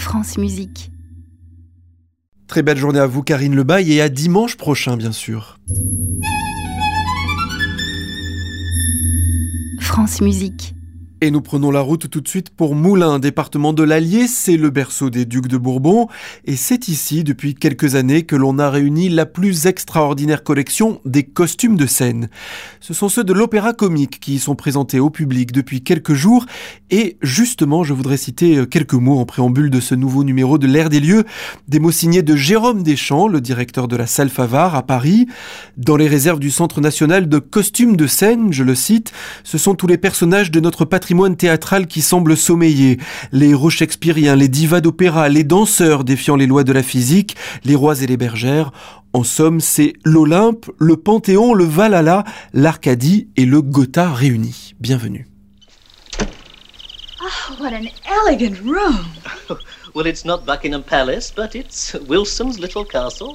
France Musique. Très belle journée à vous, Karine Lebaille, et à dimanche prochain, bien sûr. France Musique. Et nous prenons la route tout de suite pour Moulins, département de l'Allier. C'est le berceau des ducs de Bourbon. Et c'est ici, depuis quelques années, que l'on a réuni la plus extraordinaire collection des costumes de scène. Ce sont ceux de l'Opéra Comique qui y sont présentés au public depuis quelques jours. Et justement, je voudrais citer quelques mots en préambule de ce nouveau numéro de l'Air des lieux. Des mots signés de Jérôme Deschamps, le directeur de la salle Favart à Paris. Dans les réserves du Centre national de costumes de scène, je le cite, ce sont tous les personnages de notre patrimoine théâtral qui semble sommeiller. Les héros shakespeariens, les divas d'opéra, les danseurs défiant les lois de la physique, les rois et les bergères. En somme, c'est l'Olympe, le Panthéon, le Valhalla, l'Arcadie et le Gotha réunis. Bienvenue. Oh, what an elegant room! Well, it's not Buckingham Palace, but it's Wilson's little castle.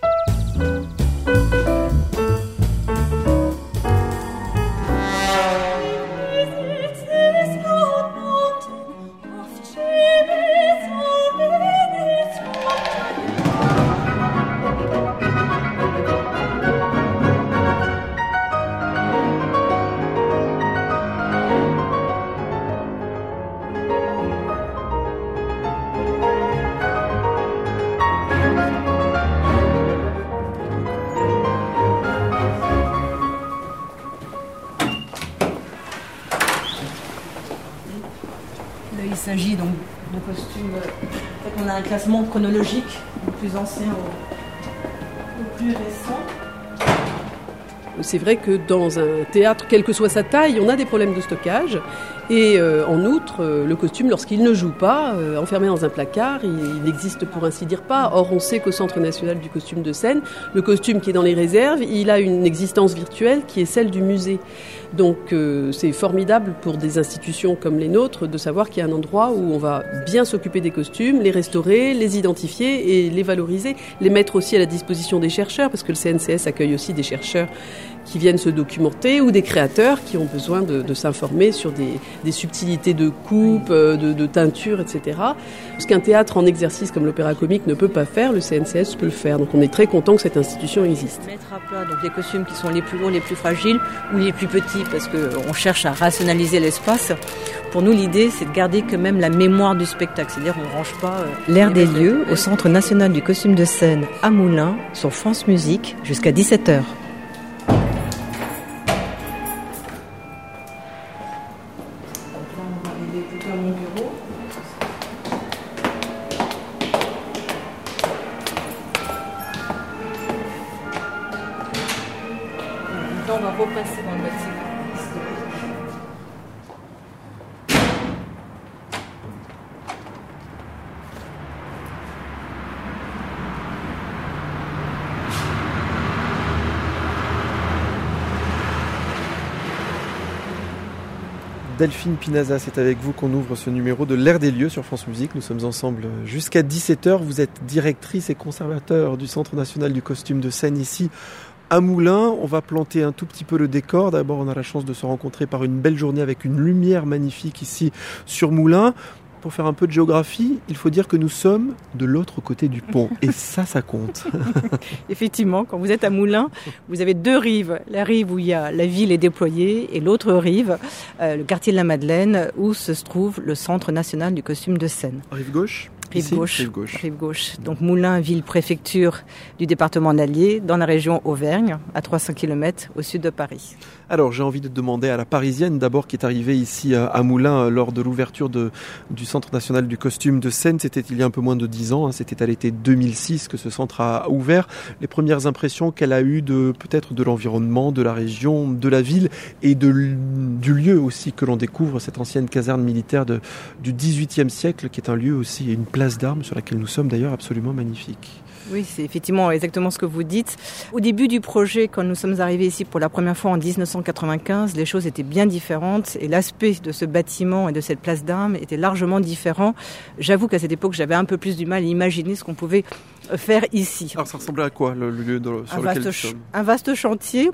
Il s'agit donc de costumes. En fait, on a un classement chronologique, du plus ancien au plus récent. C'est vrai que dans un théâtre, quelle que soit sa taille, on a des problèmes de stockage. Et en outre, le costume, lorsqu'il ne joue pas, enfermé dans un placard, il n'existe pour ainsi dire pas. Or, on sait qu'au Centre national du costume de scène, le costume qui est dans les réserves, il a une existence virtuelle qui est celle du musée. Donc, c'est formidable pour des institutions comme les nôtres de savoir qu'il y a un endroit où on va bien s'occuper des costumes, les restaurer, les identifier et les valoriser, les mettre aussi à la disposition des chercheurs, parce que le CNCS accueille aussi des chercheurs qui viennent se documenter ou des créateurs qui ont besoin de s'informer sur des subtilités de coupe, de teinture, etc. Ce qu'un théâtre en exercice comme l'Opéra Comique ne peut pas faire, le CNCS peut le faire. Donc on est très content que cette institution existe. Mettre à plat donc les costumes qui sont les plus lourds, les plus fragiles ou les plus petits, parce qu'on cherche à rationaliser l'espace. Pour nous, l'idée, c'est de garder quand même la mémoire du spectacle, c'est-à-dire on ne range pas... L'Air des lieux au Centre national du costume de scène à Moulins, sur France Musique, jusqu'à 17h. On va repasser dans le bâtiment historique. Delphine Pinaza, c'est avec vous qu'on ouvre ce numéro de l'Air des lieux sur France Musique. Nous sommes ensemble jusqu'à 17h. Vous êtes directrice et conservateur du Centre national du costume de scène ici à Moulins. On va planter un tout petit peu le décor. D'abord, on a la chance de se rencontrer par une belle journée avec une lumière magnifique ici sur Moulins. Pour faire un peu de géographie, il faut dire que nous sommes de l'autre côté du pont. Et ça compte. Effectivement, quand vous êtes à Moulins, vous avez deux rives. La rive où il y a la ville est déployée et l'autre rive, le quartier de la Madeleine, où se trouve le Centre national du costume de scène. Rive gauche ? Rive gauche. Donc Moulins, ville-préfecture du département d'Allier, dans la région Auvergne, à 300 km au sud de Paris. Alors j'ai envie de demander à la Parisienne d'abord qui est arrivée ici à Moulins lors de l'ouverture du Centre national du costume de scène. C'était il y a un peu moins de 10 ans, c'était à l'été 2006 que ce centre a ouvert. Les premières impressions qu'elle a eues peut-être de l'environnement, de la région, de la ville et du lieu aussi que l'on découvre, cette ancienne caserne militaire du XVIIIe siècle qui est un lieu aussi et une place d'armes sur laquelle nous sommes d'ailleurs absolument magnifique. Oui, c'est effectivement exactement ce que vous dites. Au début du projet, quand nous sommes arrivés ici pour la première fois en 1995, les choses étaient bien différentes et l'aspect de ce bâtiment et de cette place d'armes était largement différent. J'avoue qu'à cette époque, j'avais un peu plus du mal à imaginer ce qu'on pouvait faire ici. Alors ça ressemblait à quoi le lieu sur lequel nous sommes ? Un vaste chantier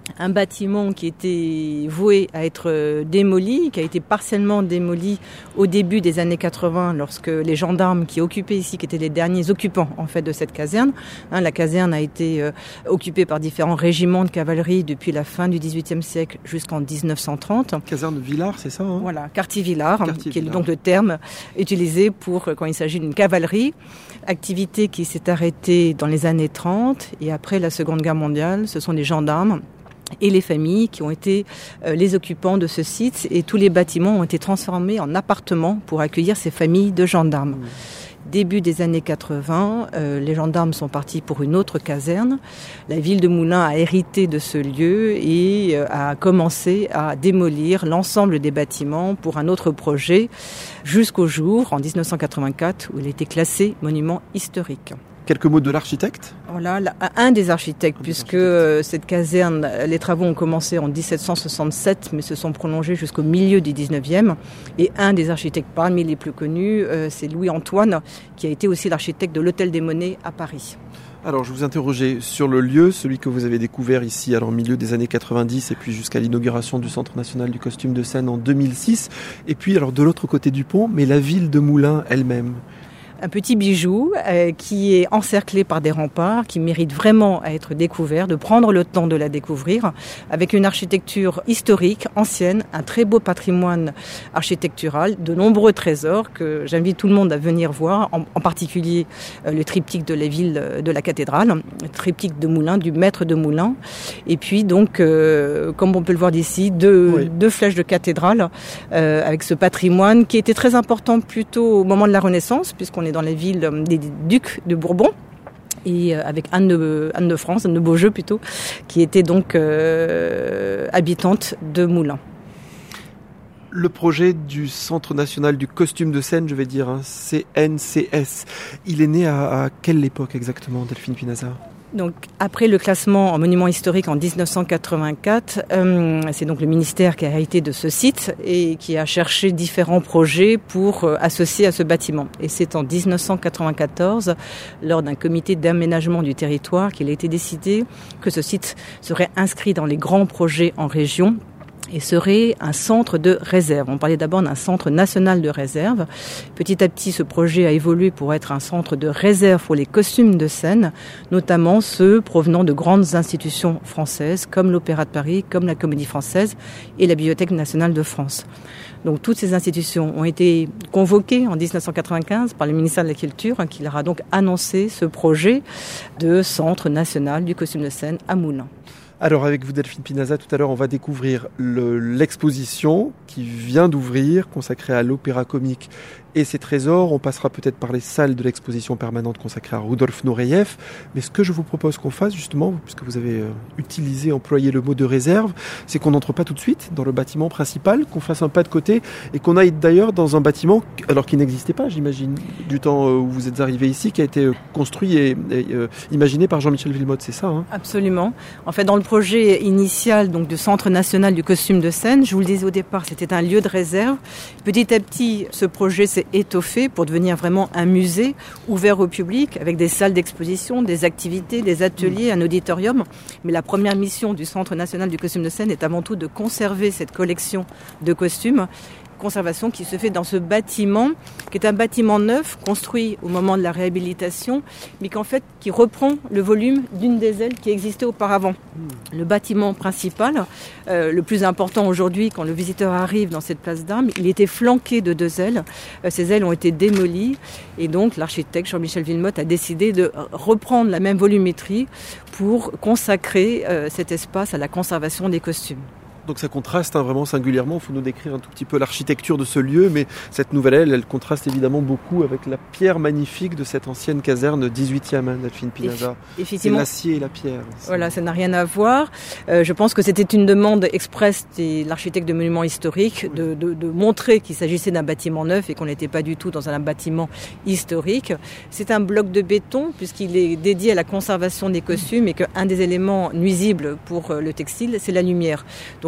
un bâtiment qui était voué à être démoli, qui a été partiellement démoli au début des années 80 lorsque les gendarmes qui occupaient ici, qui étaient les derniers occupants en fait de cette caserne, la caserne a été occupée par différents régiments de cavalerie depuis la fin du XVIIIe siècle jusqu'en 1930. Caserne Villars, c'est ça Voilà, quartier Villars, qui est donc le terme utilisé pour quand il s'agit d'une cavalerie. Activité qui s'est arrêtée dans les années 30 et après la Seconde Guerre mondiale, ce sont les gendarmes et les familles qui ont été les occupants de ce site et tous les bâtiments ont été transformés en appartements pour accueillir ces familles de gendarmes. Début des années 80, les gendarmes sont partis pour une autre caserne. La ville de Moulins a hérité de ce lieu et a commencé à démolir l'ensemble des bâtiments pour un autre projet jusqu'au jour, en 1984, où il était classé monument historique. Quelques mots de l'architecte ? Voilà, un des architectes, puisque cette caserne, les travaux ont commencé en 1767, mais se sont prolongés jusqu'au milieu du 19e. Et un des architectes parmi les plus connus, c'est Louis-Antoine, qui a été aussi l'architecte de l'Hôtel des Monnaies à Paris. Alors, je vous interrogeais sur le lieu, celui que vous avez découvert ici, alors au milieu des années 90, et puis jusqu'à l'inauguration du Centre national du costume de scène en 2006. Et puis, alors, de l'autre côté du pont, mais la ville de Moulins elle-même. Un petit bijou qui est encerclé par des remparts, qui mérite vraiment à être découvert, de prendre le temps de la découvrir, avec une architecture historique, ancienne, un très beau patrimoine architectural, de nombreux trésors que j'invite tout le monde à venir voir, en particulier le triptyque de la ville de la cathédrale, le triptyque de Moulins, du maître de Moulins, et puis donc, comme on peut le voir d'ici, deux flèches de cathédrale avec ce patrimoine qui était très important plutôt au moment de la Renaissance, puisqu'on est dans la ville des ducs de Bourbon et avec Anne de France, Anne de Beaujeu plutôt, qui était donc habitante de Moulins. Le projet du Centre national du costume de scène, je vais dire, CNCS, il est né à quelle époque exactement, Delphine Pinaza ? Donc, après le classement en monument historique en 1984, c'est donc le ministère qui a hérité de ce site et qui a cherché différents projets pour associer à ce bâtiment. Et c'est en 1994, lors d'un comité d'aménagement du territoire, qu'il a été décidé que ce site serait inscrit dans les grands projets en région et serait un centre de réserve. On parlait d'abord d'un centre national de réserve. Petit à petit, ce projet a évolué pour être un centre de réserve pour les costumes de scène, notamment ceux provenant de grandes institutions françaises, comme l'Opéra de Paris, comme la Comédie Française et la Bibliothèque nationale de France. Donc toutes ces institutions ont été convoquées en 1995 par le ministère de la Culture, qui leur a donc annoncé ce projet de centre national du costume de scène à Moulins. Alors avec vous Delphine Pinaza, tout à l'heure on va découvrir l'exposition qui vient d'ouvrir, consacrée à l'opéra comique et ses trésors. On passera peut-être par les salles de l'exposition permanente consacrée à Rudolf Nureyev. Mais ce que je vous propose qu'on fasse justement, puisque vous avez employé le mot de réserve, c'est qu'on n'entre pas tout de suite dans le bâtiment principal, qu'on fasse un pas de côté et qu'on aille d'ailleurs dans un bâtiment, alors qui n'existait pas, j'imagine, du temps où vous êtes arrivé ici, qui a été construit et imaginé par Jean-Michel Wilmotte, c'est ça Absolument. En fait, dans le projet initial donc du Centre national du costume de scène, je vous le disais au départ, c'était un lieu de réserve. Petit à petit, ce projet s'est étoffé pour devenir vraiment un musée ouvert au public avec des salles d'exposition, des activités, des ateliers, un auditorium. Mais la première mission du Centre national du costume de scène est avant tout de conserver cette collection de costumes. Conservation qui se fait dans ce bâtiment, qui est un bâtiment neuf, construit au moment de la réhabilitation, mais qui reprend le volume d'une des ailes qui existait auparavant. Le bâtiment principal, le plus important aujourd'hui quand le visiteur arrive dans cette place d'Armes, il était flanqué de 2 ailes. Ces ailes ont été démolies et donc l'architecte Jean-Michel Wilmotte a décidé de reprendre la même volumétrie pour consacrer cet espace à la conservation des costumes. Donc ça contraste vraiment singulièrement, il faut nous décrire un tout petit peu l'architecture de ce lieu, mais cette nouvelle aile, elle contraste évidemment beaucoup avec la pierre magnifique de cette ancienne caserne 18e, Delphine Pinaza. C'est l'acier et la pierre. Voilà, ça n'a rien à voir. Je pense que c'était une demande expresse de l'architecte de monuments historiques de montrer qu'il s'agissait d'un bâtiment neuf et qu'on n'était pas du tout dans un bâtiment historique. C'est un bloc de béton puisqu'il est dédié à la conservation des costumes et qu'un des éléments nuisibles pour le textile, c'est la lumière. Donc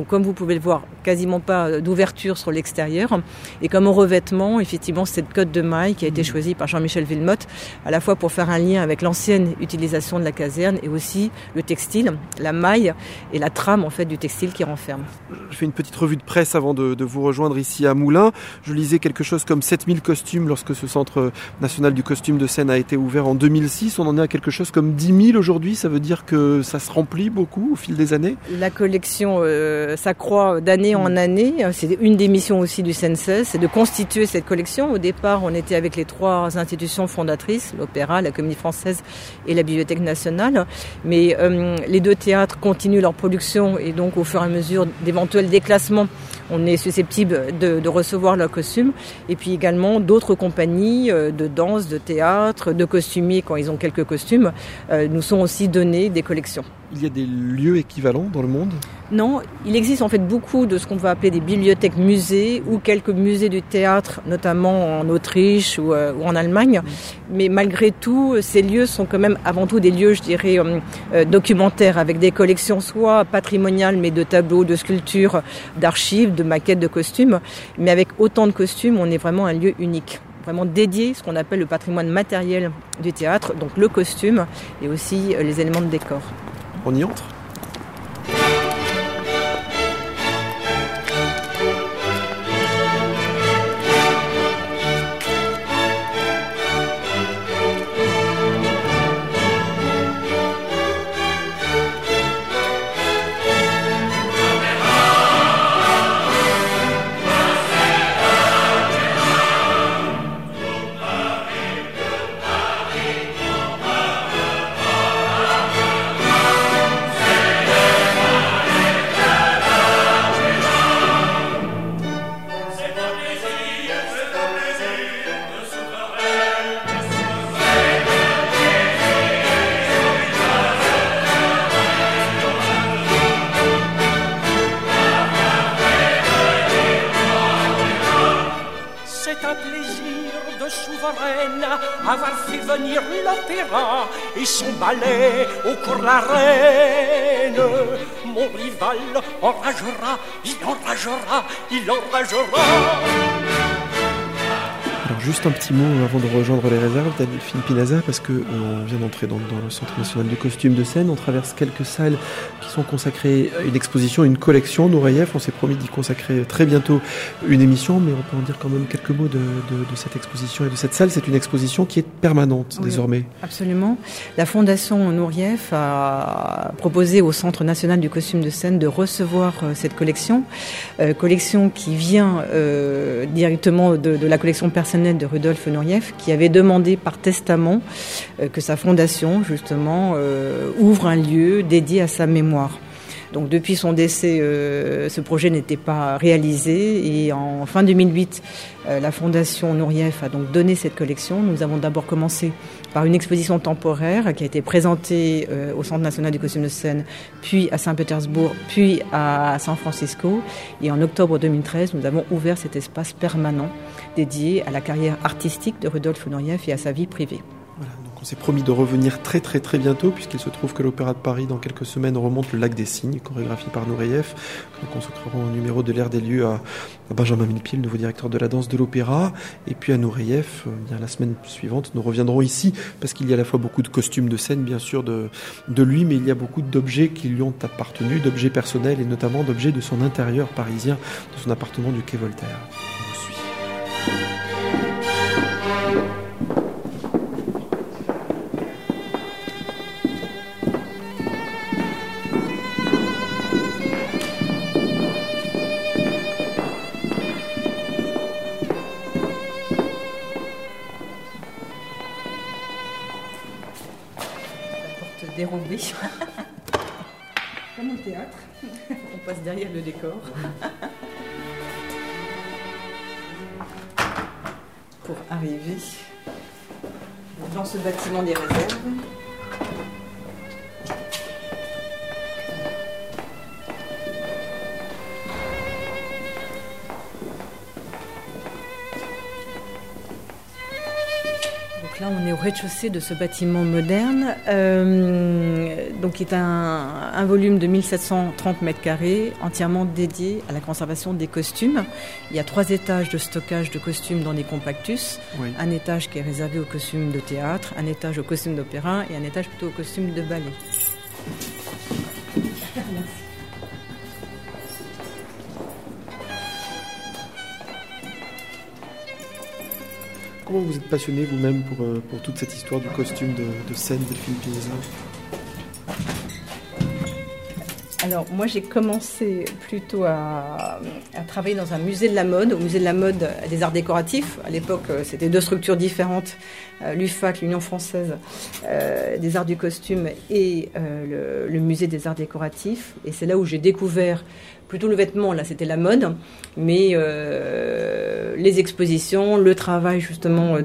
Donc comme vous pouvez le voir, quasiment pas d'ouverture sur l'extérieur. Et comme au revêtement, effectivement, cette cotte de maille qui a été choisie par Jean-Michel Villemotte, à la fois pour faire un lien avec l'ancienne utilisation de la caserne et aussi le textile, la maille et la trame en fait du textile qui renferme. Je fais une petite revue de presse avant de vous rejoindre ici à Moulins. Je lisais quelque chose comme 7000 costumes lorsque ce centre national du costume de scène a été ouvert en 2006. On en est à quelque chose comme 10 000 aujourd'hui. Ça veut dire que ça se remplit beaucoup au fil des années. La collection s'accroît d'année en année. C'est une des missions aussi du CNCES, c'est de constituer cette collection. Au départ, on était avec les 3 institutions fondatrices, l'Opéra, la Comédie Française et la Bibliothèque nationale. Mais les 2 théâtres continuent leur production et donc au fur et à mesure d'éventuels déclassements, on est susceptible de recevoir leurs costumes. Et puis également d'autres compagnies de danse, de théâtre, de costumiers quand ils ont quelques costumes, nous sont aussi donnés des collections. Il y a des lieux équivalents dans le monde ? Non, il existe en fait beaucoup de ce qu'on va appeler des bibliothèques-musées ou quelques musées du théâtre, notamment en Autriche ou en Allemagne. Mais malgré tout, ces lieux sont quand même avant tout des lieux, je dirais, documentaires, avec des collections soit patrimoniales, mais de tableaux, de sculptures, d'archives, de maquettes de costumes. Mais avec autant de costumes, on est vraiment un lieu unique. Vraiment dédié, ce qu'on appelle le patrimoine matériel du théâtre, donc le costume et aussi les éléments de décor. On y entre ? avoir fait venir l'opéra et son ballet au cours la reine. Mon rival enragera, il enragera, il enragera. Alors juste un petit mot avant de rejoindre les réserves, Delphine Pinaza, parce que on vient d'entrer dans le Centre national du costume de scène. On traverse quelques salles qui sont consacrées à une exposition, une collection. Nourayev, on s'est promis d'y consacrer très bientôt une émission, mais on peut en dire quand même quelques mots de cette exposition et de cette salle. C'est une exposition qui est permanente désormais. Absolument. La Fondation Nourayev a proposé au Centre national du costume de scène de recevoir cette collection qui vient directement de la collection personnelle de Rudolf Nureyev, qui avait demandé par testament que sa fondation, justement, ouvre un lieu dédié à sa mémoire. Donc depuis son décès, ce projet n'était pas réalisé et en fin 2008, la Fondation Nureyev a donc donné cette collection. Nous avons d'abord commencé par une exposition temporaire qui a été présentée au Centre national du costume de scène, puis à Saint-Pétersbourg, puis à San Francisco. Et en octobre 2013, nous avons ouvert cet espace permanent dédié à la carrière artistique de Rudolf Nureyev et à sa vie privée. Voilà, donc on s'est promis de revenir très très très bientôt, puisqu'il se trouve que l'Opéra de Paris, dans quelques semaines, remonte le Lac des Cygnes, chorégraphié par Nureyev. Nous consacrerons un numéro de l'Air des lieux à Benjamin Millepied, le nouveau directeur de la danse de l'Opéra. Et puis à Nureyev, bien la semaine suivante, nous reviendrons ici, parce qu'il y a à la fois beaucoup de costumes de scène, bien sûr, de lui, mais il y a beaucoup d'objets qui lui ont appartenu, d'objets personnels et notamment d'objets de son intérieur parisien, de son appartement du quai Voltaire. On vous suit. Dérobé. Comme au théâtre. On passe derrière le décor. Pour arriver dans ce bâtiment des réserves. Donc Donc là, on est au rez-de-chaussée de ce bâtiment moderne, donc qui est un volume de 1730 mètres carrés, entièrement dédié à la conservation des costumes. Il y a 3 étages de stockage de costumes dans des compactus, oui. Un étage qui est réservé aux costumes de théâtre, un étage aux costumes d'opéra et un étage plutôt aux costumes de ballet. Comment vous êtes passionné vous-même pour toute cette histoire du costume de scène des films paysages ? Alors moi j'ai commencé plutôt à travailler dans un musée de la mode, au musée de la mode des arts décoratifs. À l'époque c'était 2 structures différentes, l'UFAC, l'Union française des arts du costume et le musée des arts décoratifs. Et c'est là où j'ai découvert plutôt le vêtement, là c'était la mode, mais les expositions, le travail justement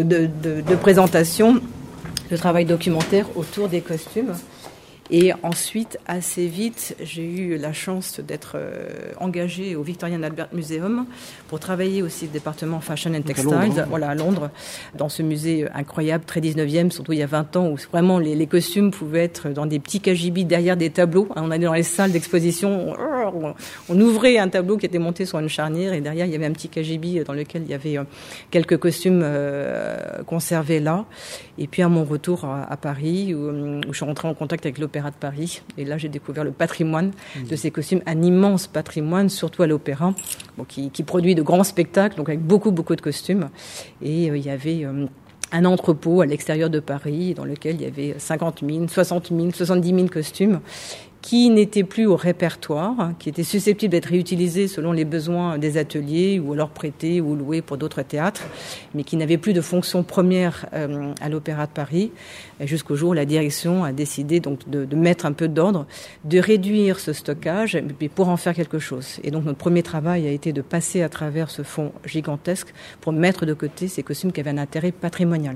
de présentation, le travail documentaire autour des costumes. Et ensuite, assez vite, j'ai eu la chance d'être engagée au Victorian Albert Museum pour travailler aussi au département Fashion and Textiles, à Londres, dans ce musée incroyable, très 19e, surtout il y a 20 ans, où vraiment les costumes pouvaient être dans des petits kajibis derrière des tableaux. On allait dans les salles d'exposition, on ouvrait un tableau qui était monté sur une charnière et derrière il y avait un petit kajibi dans lequel il y avait quelques costumes conservés là. Et puis à mon retour à Paris, où je suis rentrée en contact avec l'Opéra de Paris, et là j'ai découvert le patrimoine de ces costumes, un immense patrimoine, surtout à l'Opéra, qui produit de grands spectacles, donc avec beaucoup de costumes. Et il y avait un entrepôt à l'extérieur de Paris dans lequel il y avait 50 000, 60 000, 70 000 costumes qui n'étaient plus au répertoire, qui étaient susceptibles d'être réutilisés selon les besoins des ateliers ou alors prêtés ou loués pour d'autres théâtres, mais qui n'avaient plus de fonction première à l'Opéra de Paris, jusqu'au jour où la direction a décidé donc de mettre un peu d'ordre, de réduire ce stockage mais pour en faire quelque chose. Et donc notre premier travail a été de passer à travers ce fonds gigantesque pour mettre de côté ces costumes qui avaient un intérêt patrimonial.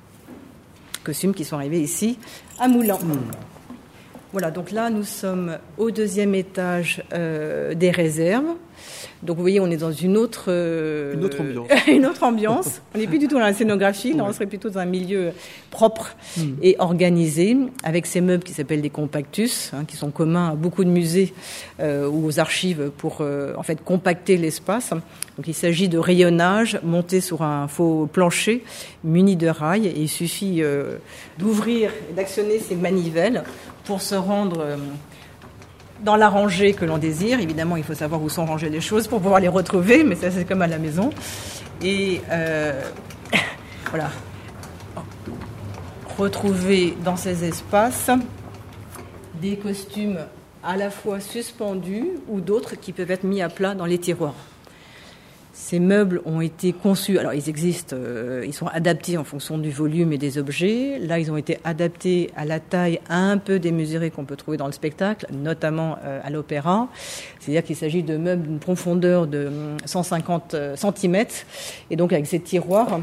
Costumes qui sont arrivés ici à Moulins. Voilà, donc là, nous sommes au 2e étage des réserves. Donc, vous voyez, on est dans une autre ambiance. Une autre ambiance. On n'est plus du tout dans la scénographie. Là, on serait plutôt dans un milieu propre et organisé, avec ces meubles qui s'appellent des compactus, qui sont communs à beaucoup de musées ou aux archives pour, en fait, compacter l'espace. Donc, il s'agit de rayonnage monté sur un faux plancher muni de rails. Et il suffit d'ouvrir et d'actionner ces manivelles pour se rendre dans la rangée que l'on désire. Évidemment, il faut savoir où sont rangées les choses pour pouvoir les retrouver, mais ça, c'est comme à la maison. Et voilà. Retrouver dans ces espaces des costumes à la fois suspendus ou d'autres qui peuvent être mis à plat dans les tiroirs. Ces meubles ont été conçus, alors ils existent, ils sont adaptés en fonction du volume et des objets. Là, ils ont été adaptés à la taille un peu démesurée qu'on peut trouver dans le spectacle, notamment à l'opéra. C'est-à-dire qu'il s'agit de meubles d'une profondeur de 150 cm, et donc avec ces tiroirs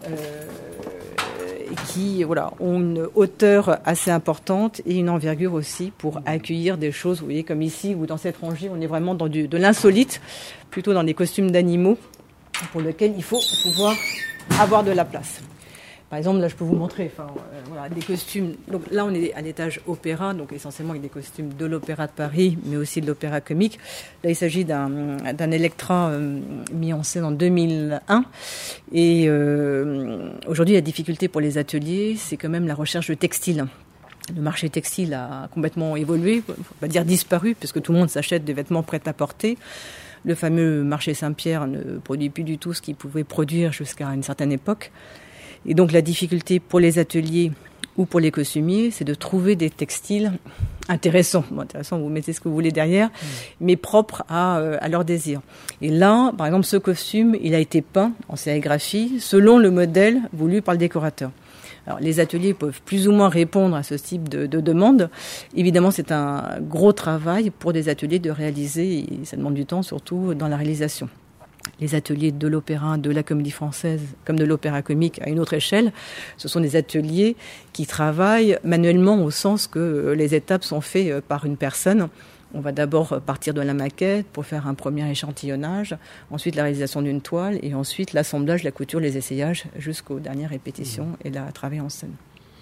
qui ont une hauteur assez importante et une envergure aussi pour accueillir des choses, vous voyez, comme ici, ou dans cette rangée, on est vraiment dans de l'insolite, plutôt dans des costumes d'animaux, pour lesquels il faut pouvoir avoir de la place. Par exemple, là, je peux vous montrer des costumes. Donc là, on est à l'étage opéra, donc essentiellement avec des costumes de l'Opéra de Paris, mais aussi de l'Opéra Comique. Là, il s'agit d'un Electra mis en scène en 2001. Et aujourd'hui, la difficulté pour les ateliers, c'est quand même la recherche de textiles. Le marché textile a complètement évolué, on va dire disparu, puisque tout le monde s'achète des vêtements prêts à porter. Le fameux marché Saint-Pierre ne produit plus du tout ce qu'il pouvait produire jusqu'à une certaine époque. Et donc la difficulté pour les ateliers ou pour les costumiers, c'est de trouver des textiles intéressants. Bon, intéressant, vous mettez ce que vous voulez derrière, mais propres à leur désir. Et là, par exemple, ce costume, il a été peint en sérigraphie selon le modèle voulu par le décorateur. Alors, les ateliers peuvent plus ou moins répondre à ce type de demande. Évidemment, c'est un gros travail pour des ateliers de réaliser, et ça demande du temps, surtout dans la réalisation. Les ateliers de l'opéra, de la comédie française, comme de l'opéra comique à une autre échelle, ce sont des ateliers qui travaillent manuellement au sens que les étapes sont faites par une personne On va d'abord partir de la maquette pour faire un premier échantillonnage, ensuite la réalisation d'une toile et ensuite l'assemblage, la couture, les essayages jusqu'aux dernières répétitions et la travail en scène.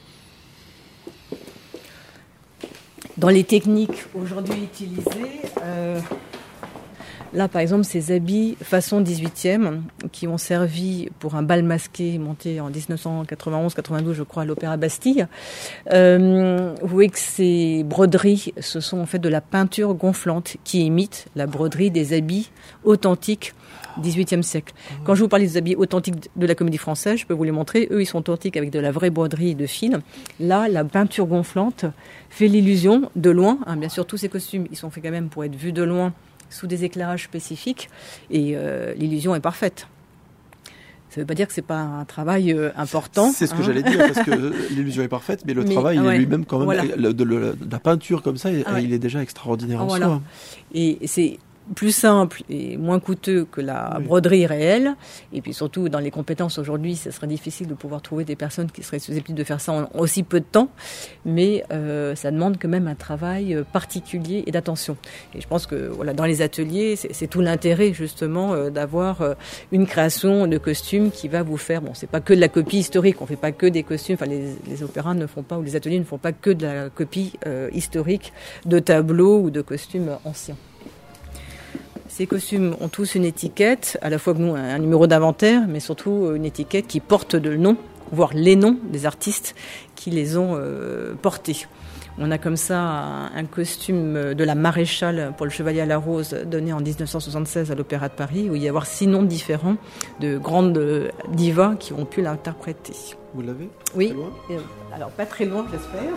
Dans les techniques aujourd'hui utilisées, là par exemple ces habits façon 18e qui ont servi pour un bal masqué monté en 1991-92 je crois à l'Opéra Bastille, vous voyez que ces broderies ce sont en fait de la peinture gonflante qui imite la broderie des habits authentiques 18e siècle. Quand je vous parle des habits authentiques de la Comédie Française, je peux vous les montrer. Eux, ils sont authentiques avec de la vraie broderie de fil. Là, la peinture gonflante fait l'illusion de loin. Bien sûr, tous ces costumes, ils sont faits quand même pour être vus de loin sous des éclairages spécifiques. Et l'illusion est parfaite. Ça ne veut pas dire que c'est pas un travail important. C'est ce que j'allais dire, parce que l'illusion est parfaite, mais le travail est lui-même quand même, voilà. de la peinture comme ça, il est déjà extraordinaire en soi. Et c'est plus simple et moins coûteux que la broderie réelle. Et puis surtout, dans les compétences aujourd'hui, ce serait difficile de pouvoir trouver des personnes qui seraient susceptibles de faire ça en aussi peu de temps. Mais ça demande quand même un travail particulier et d'attention. Et je pense que voilà, dans les ateliers, c'est tout l'intérêt justement d'avoir une création de costumes qui va vous faire... Bon, c'est pas que de la copie historique, on fait pas que des costumes. Enfin, les opéras ne font pas, ou les ateliers ne font pas que de la copie historique de tableaux ou de costumes anciens. Ces costumes ont tous une étiquette, à la fois un numéro d'inventaire, mais surtout une étiquette qui porte le nom, voire les noms des artistes qui les ont portés. On a comme ça un costume de la maréchale pour le Chevalier à la Rose donné en 1976 à l'Opéra de Paris, où il y a 6 noms différents de grandes divas qui ont pu l'interpréter. Vous l'avez ? Oui, alors pas très loin j'espère.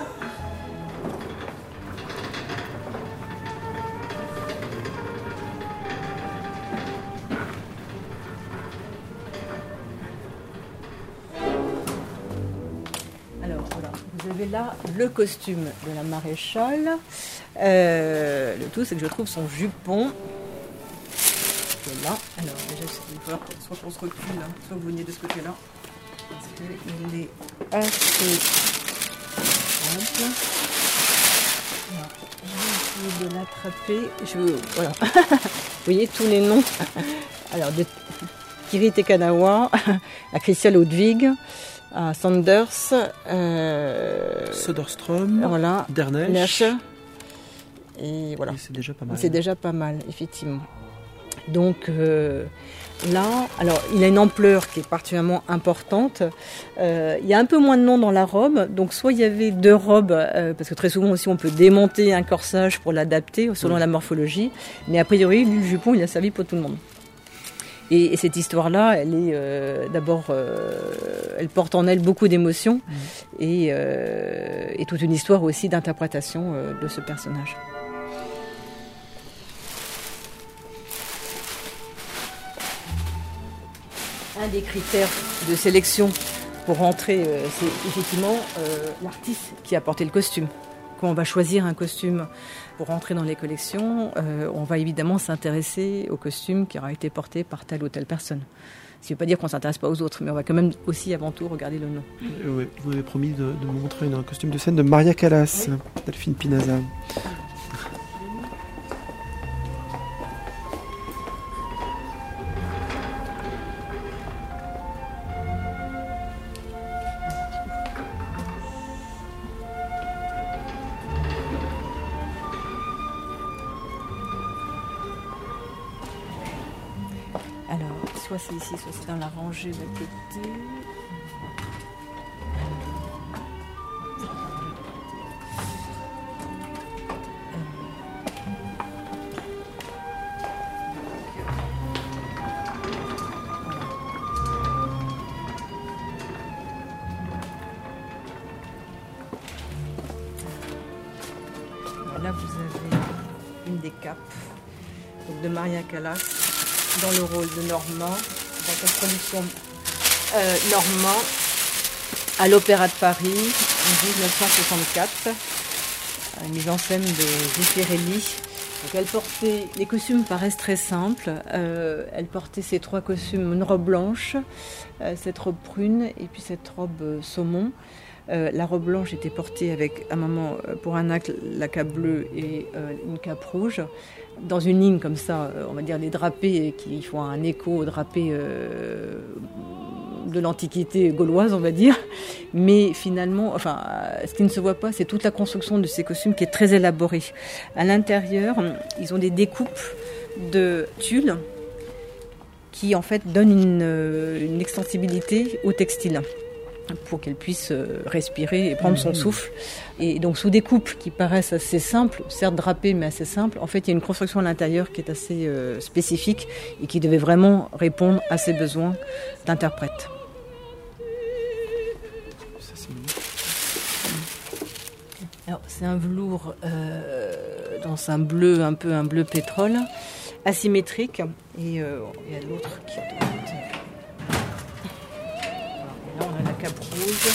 Vous avez là le costume de la maréchale. Le tout, c'est que je trouve son jupon. Qui est là. Alors, déjà, il va falloir soit qu'on se recule, soit vous venez de ce côté-là. Parce qu'il est assez simple. Voilà. Je vais essayer de l'attraper. Voilà. Vous voyez tous les noms. Alors, de Kiri Tekanawa à Christian Ludwig, à Sanders, Söderström, voilà, Dernesch. Et voilà. Et c'est déjà pas mal. C'est déjà pas mal, effectivement. Donc là, alors il a une ampleur qui est particulièrement importante. Il y a un peu moins de noms dans la robe, donc soit il y avait 2 robes, parce que très souvent aussi on peut démonter un corsage pour l'adapter selon la morphologie, mais a priori le jupon il a servi pour tout le monde. Et cette histoire-là, elle est d'abord, elle porte en elle beaucoup d'émotions et toute une histoire aussi d'interprétation de ce personnage. Un des critères de sélection pour rentrer, c'est effectivement l'artiste qui a porté le costume. Quand on va choisir un costume pour rentrer dans les collections, on va évidemment s'intéresser au costume qui aura été porté par telle ou telle personne. Ce qui ne veut pas dire qu'on ne s'intéresse pas aux autres, mais on va quand même aussi avant tout regarder le nom. Oui, vous m'avez promis de me montrer un costume de scène de Maria Callas, Delphine Pinaza. Soit c'est ici, soit c'est dans la rangée d'à côté. Là, vous avez une des capes donc de Maria Callas dans le rôle de Normand, dans cette production Normand à l'Opéra de Paris en 1964, une mise en scène de Zeffirelli. Donc elle portait, les costumes paraissent très simples, elle portait ces 3 costumes, une robe blanche, cette robe prune et puis cette robe saumon. La robe blanche était portée avec un moment, pour un acte, la cape bleue et une cape rouge. Dans une ligne comme ça, on va dire les drapés qui font un écho aux drapés de l'Antiquité gauloise, on va dire. Mais finalement, ce qui ne se voit pas, c'est toute la construction de ces costumes qui est très élaborée. À l'intérieur, ils ont des découpes de tulle qui en fait donnent une extensibilité au textile pour qu'elle puisse respirer et prendre son souffle. Et donc sous des coupes qui paraissent assez simples, certes drapées mais assez simples, en fait il y a une construction à l'intérieur qui est assez spécifique et qui devait vraiment répondre à ces besoins d'interprète. Alors, c'est un velours dans un bleu, un peu un bleu pétrole, asymétrique, et il y a l'autre qui est de côté. Là, on a la cape rouge.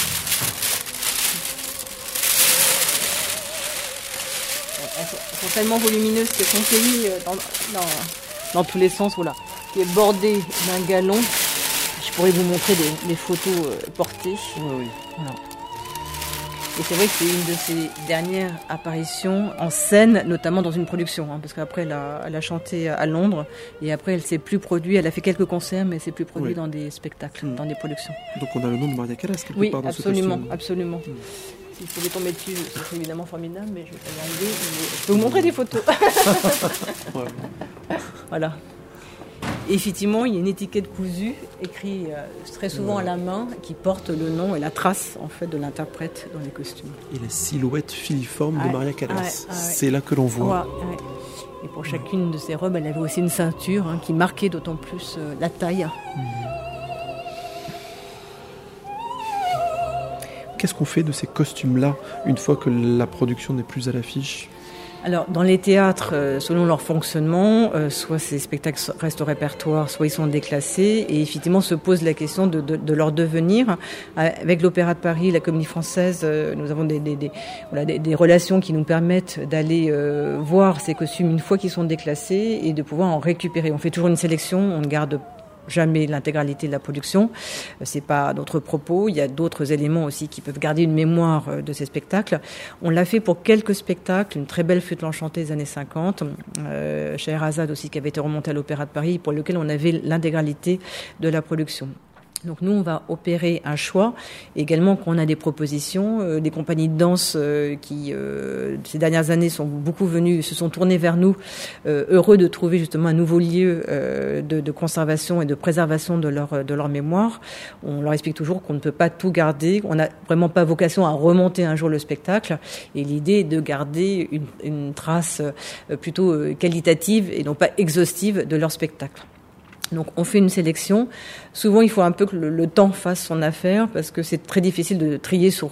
Elles sont tellement volumineuses qu'elles sont cueillies dans tous les sens, voilà. Qui est bordé d'un galon. Je pourrais vous montrer des photos portées. Oui. Voilà. Et c'est vrai que c'est une de ses dernières apparitions en scène, notamment dans une production, parce qu'après elle a chanté à Londres et après elle s'est plus produite, elle a fait quelques concerts mais elle s'est plus produite dans des spectacles, dans des productions. Donc on a le nom de Maria Callas quelque part dans ce costume. Oui, absolument. Si je pouvais tomber dessus, ce serait évidemment formidable, mais je ne vais pas y arriver. Je peux vous montrer des photos. Voilà. Et effectivement, il y a une étiquette cousue, écrite très souvent à la main, qui porte le nom et la trace en fait de l'interprète dans les costumes. Et la silhouette filiforme de Maria Callas, c'est là que l'on voit. Ouais. Et pour chacune de ses robes, elle avait aussi une ceinture qui marquait d'autant plus la taille. Qu'est-ce qu'on fait de ces costumes-là une fois que la production n'est plus à l'affiche ? Alors, dans les théâtres, selon leur fonctionnement, soit ces spectacles restent au répertoire, soit ils sont déclassés. Et effectivement, se pose la question de leur devenir. Avec l'Opéra de Paris, la Comédie Française, nous avons des relations qui nous permettent d'aller voir ces costumes une fois qu'ils sont déclassés et de pouvoir en récupérer. On fait toujours une sélection, on ne garde jamais l'intégralité de la production. C'est pas notre propos. Il y a d'autres éléments aussi qui peuvent garder une mémoire de ces spectacles. On l'a fait pour quelques spectacles. Une très belle flûte enchantée des années 50. Scheherazade aussi qui avait été remontée à l'Opéra de Paris pour lequel on avait l'intégralité de la production. Donc nous, on va opérer un choix. Également, quand on a des propositions, des compagnies de danse qui, ces dernières années, se sont tournées vers nous, heureux de trouver justement un nouveau lieu de conservation et de préservation de leur mémoire. On leur explique toujours qu'on ne peut pas tout garder. On n'a vraiment pas vocation à remonter un jour le spectacle. Et l'idée est de garder une trace plutôt qualitative et non pas exhaustive de leur spectacle. Donc on fait une sélection. Souvent, il faut un peu que le temps fasse son affaire parce que c'est très difficile de trier sur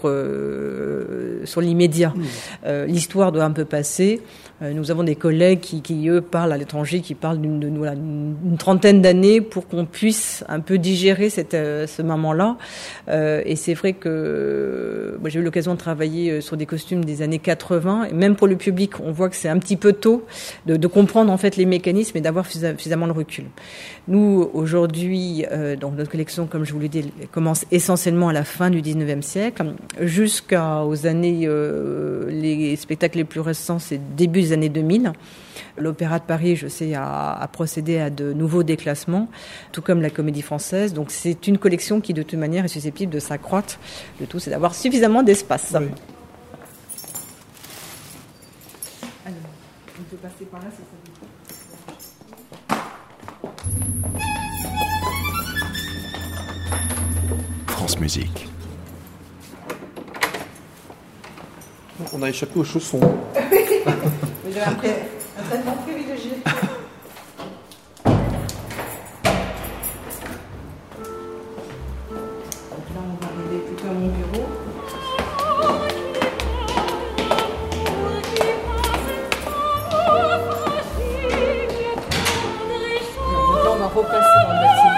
l'immédiat. L'histoire doit un peu passer. Nous avons des collègues qui eux, parlent à l'étranger, qui parlent d'une trentaine d'années pour qu'on puisse un peu digérer ce moment-là. Et c'est vrai que moi, j'ai eu l'occasion de travailler sur des costumes des années 80. Et même pour le public, on voit que c'est un petit peu tôt de comprendre en fait les mécanismes et d'avoir suffisamment le recul. Nous, aujourd'hui, donc notre collection, comme je vous l'ai dit, commence essentiellement à la fin du 19e siècle, jusqu'aux années, les spectacles les plus récents, c'est début des années 2000. L'Opéra de Paris, je sais, a procédé à de nouveaux déclassements, tout comme la Comédie Française. Donc c'est une collection qui, de toute manière, est susceptible de s'accroître. Le tout, c'est d'avoir suffisamment d'espace. Oui. Alors, on peut passer par là, c'est ça. France Musique. On a échappé aux chaussons. Mais j'ai un traitement privilégié. Donc là, on va arriver plutôt à mon bureau. Donc là, on va repasser dans le bâtiment.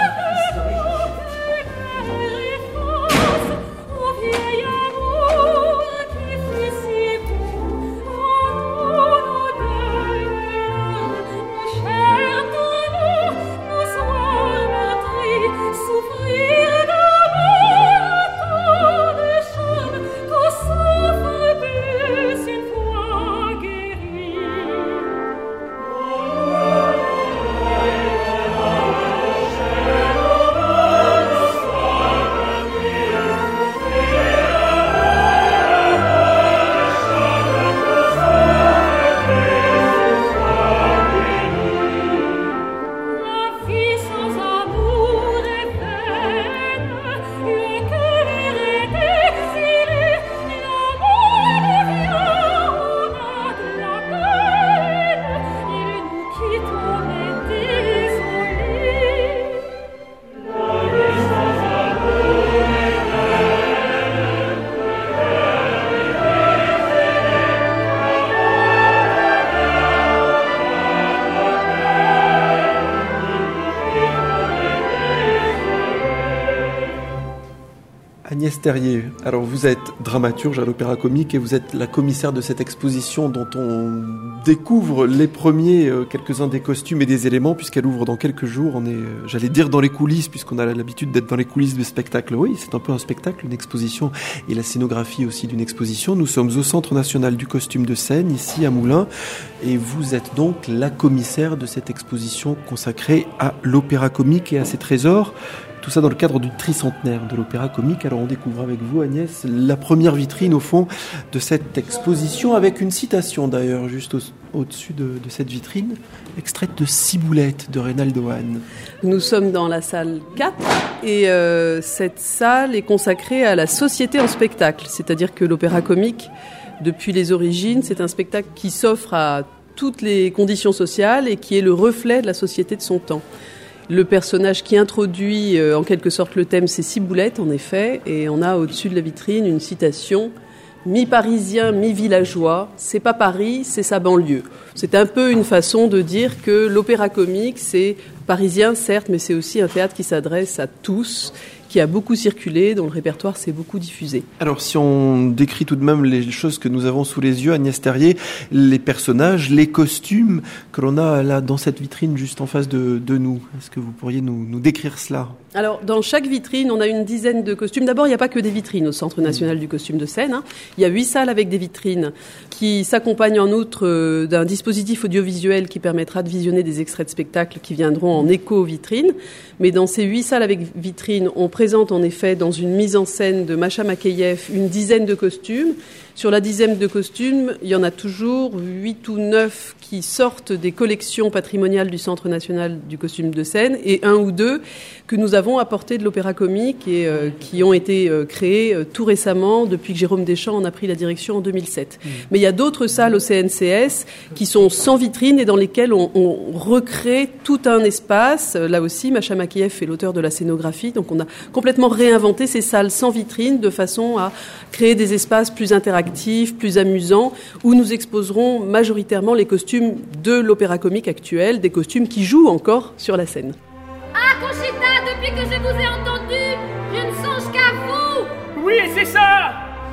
Agnès Terrier, alors vous êtes dramaturge à l'Opéra Comique et vous êtes la commissaire de cette exposition dont on découvre les premiers, quelques-uns des costumes et des éléments, puisqu'elle ouvre dans quelques jours. On est, j'allais dire dans les coulisses, puisqu'on a l'habitude d'être dans les coulisses de spectacle. Oui, c'est un peu un spectacle, une exposition, et la scénographie aussi d'une exposition. Nous sommes au Centre National du Costume de Scène, ici à Moulins, et vous êtes donc la commissaire de cette exposition consacrée à l'Opéra Comique et à ses trésors. Tout ça dans le cadre du tricentenaire de l'Opéra Comique. Alors on découvre avec vous, Agnès, la première vitrine au fond de cette exposition, avec une citation d'ailleurs juste au-dessus de cette vitrine, extraite de Ciboulette de Reynaldo Hahn. Nous sommes dans la salle 4 et cette salle est consacrée à la société en spectacle. C'est-à-dire que l'Opéra Comique, depuis les origines, c'est un spectacle qui s'offre à toutes les conditions sociales et qui est le reflet de la société de son temps. Le personnage qui introduit en quelque sorte le thème, c'est Ciboulette en effet, et on a au-dessus de la vitrine une citation « Mi-parisien, mi-villageois, c'est pas Paris, c'est sa banlieue ». C'est un peu une façon de dire que l'Opéra Comique, c'est parisien certes, mais c'est aussi un théâtre qui s'adresse à tous, qui a beaucoup circulé, dont le répertoire s'est beaucoup diffusé. Alors si on décrit tout de même les choses que nous avons sous les yeux, Agnès Terrier, les personnages, les costumes que l'on a là dans cette vitrine juste en face de nous, est-ce que vous pourriez nous décrire cela ? Alors, dans chaque vitrine, on a une dizaine de costumes. D'abord, il n'y a pas que des vitrines au Centre National du Costume de Scène. Il y a 8 salles avec des vitrines qui s'accompagnent en outre d'un dispositif audiovisuel qui permettra de visionner des extraits de spectacles qui viendront en écho aux vitrines. Mais dans ces 8 salles avec vitrines, on présente en effet dans une mise en scène de Macha Makeyev une dizaine de costumes. Sur la dizaine de costumes, il y en a toujours 8 ou 9 qui sortent des collections patrimoniales du Centre National du Costume de Scène et 1 ou 2 que nous avons apportés de l'Opéra Comique et qui ont été créés tout récemment depuis que Jérôme Deschamps en a pris la direction en 2007. Mais il y a d'autres salles au CNCS qui sont sans vitrine et dans lesquelles on recrée tout un espace. Là aussi, Macha Makeyev est l'auteur de la scénographie, donc on a complètement réinventé ces salles sans vitrine de façon à créer des espaces plus interactifs, plus amusants, où nous exposerons majoritairement les costumes de l'Opéra Comique actuel, des costumes qui jouent encore sur la scène. Ah, Conchita, depuis que je vous ai entendu, je ne songe qu'à vous. Oui, c'est ça.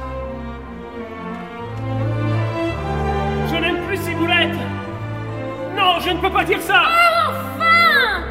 Je n'aime plus Ciboulette. Non, je ne peux pas dire ça. Oh, enfin.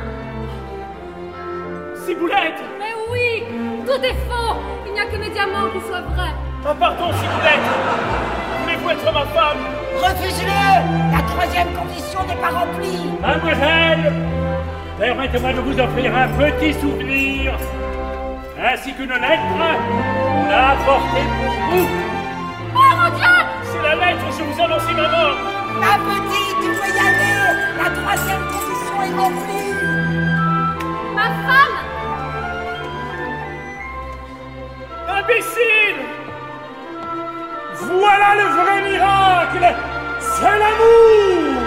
Ciboulette. Mais oui, tout est faux. Il n'y a que mes diamants qui soient vrais. Oh, pardon, Ciboulette. Voulez-vous être ma femme? Refusez-le. La troisième condition n'est pas remplie. Mademoiselle, permettez-moi de vous offrir un petit souvenir, ainsi qu'une lettre qu'on a apportée pour vous. Oh mon Dieu! C'est la lettre où je vous annonçais ma mort. Ma petite, tu peux y aller. La troisième condition est remplie. Ma femme! Imbécile! Voilà le vrai miracle! C'est l'amour!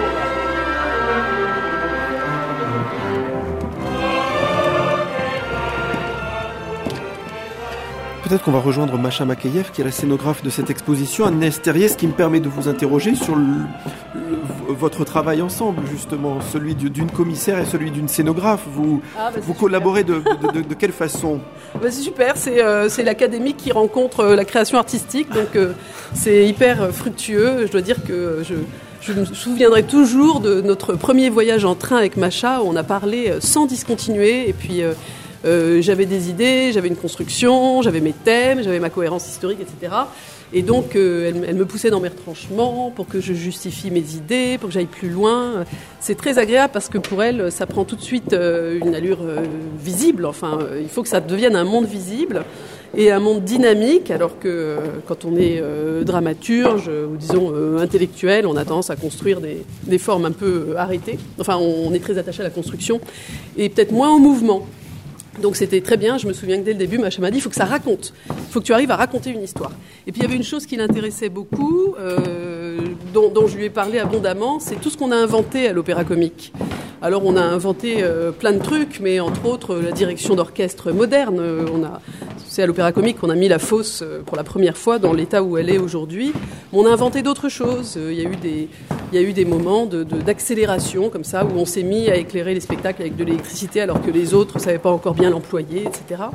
Peut-être qu'on va rejoindre Macha Makeyev, qui est la scénographe de cette exposition. Agnès Terrier, ce qui me permet de vous interroger sur votre travail ensemble, justement, celui d'une commissaire et celui d'une scénographe. Vous collaborez de quelle façon? C'est super, c'est l'académique qui rencontre la création artistique, donc c'est hyper fructueux. Je dois dire que je me souviendrai toujours de notre premier voyage en train avec Macha, où on a parlé sans discontinuer, et puis j'avais des idées, j'avais une construction, j'avais mes thèmes, j'avais ma cohérence historique, etc. Et donc, elle me poussait dans mes retranchements pour que je justifie mes idées, pour que j'aille plus loin. C'est très agréable parce que pour elle, ça prend tout de suite une allure visible. Enfin, il faut que ça devienne un monde visible et un monde dynamique, alors que quand on est dramaturge ou disons intellectuel, on a tendance à construire des formes un peu arrêtées. Enfin, on est très attaché à la construction et peut-être moins au mouvement. Donc c'était très bien, je me souviens que dès le début, Macha m'a dit, il faut que ça raconte, il faut que tu arrives à raconter une histoire. Et puis il y avait une chose qui l'intéressait beaucoup, dont je lui ai parlé abondamment, c'est tout ce qu'on a inventé à l'Opéra Comique. Alors on a inventé plein de trucs, mais entre autres la direction d'orchestre moderne. C'est à l'Opéra Comique qu'on a mis la fosse pour la première fois dans l'état où elle est aujourd'hui. On a inventé d'autres choses. Il y a eu des moments d'accélération comme ça, où on s'est mis à éclairer les spectacles avec de l'électricité alors que les autres ne savaient pas encore bien l'employer, etc.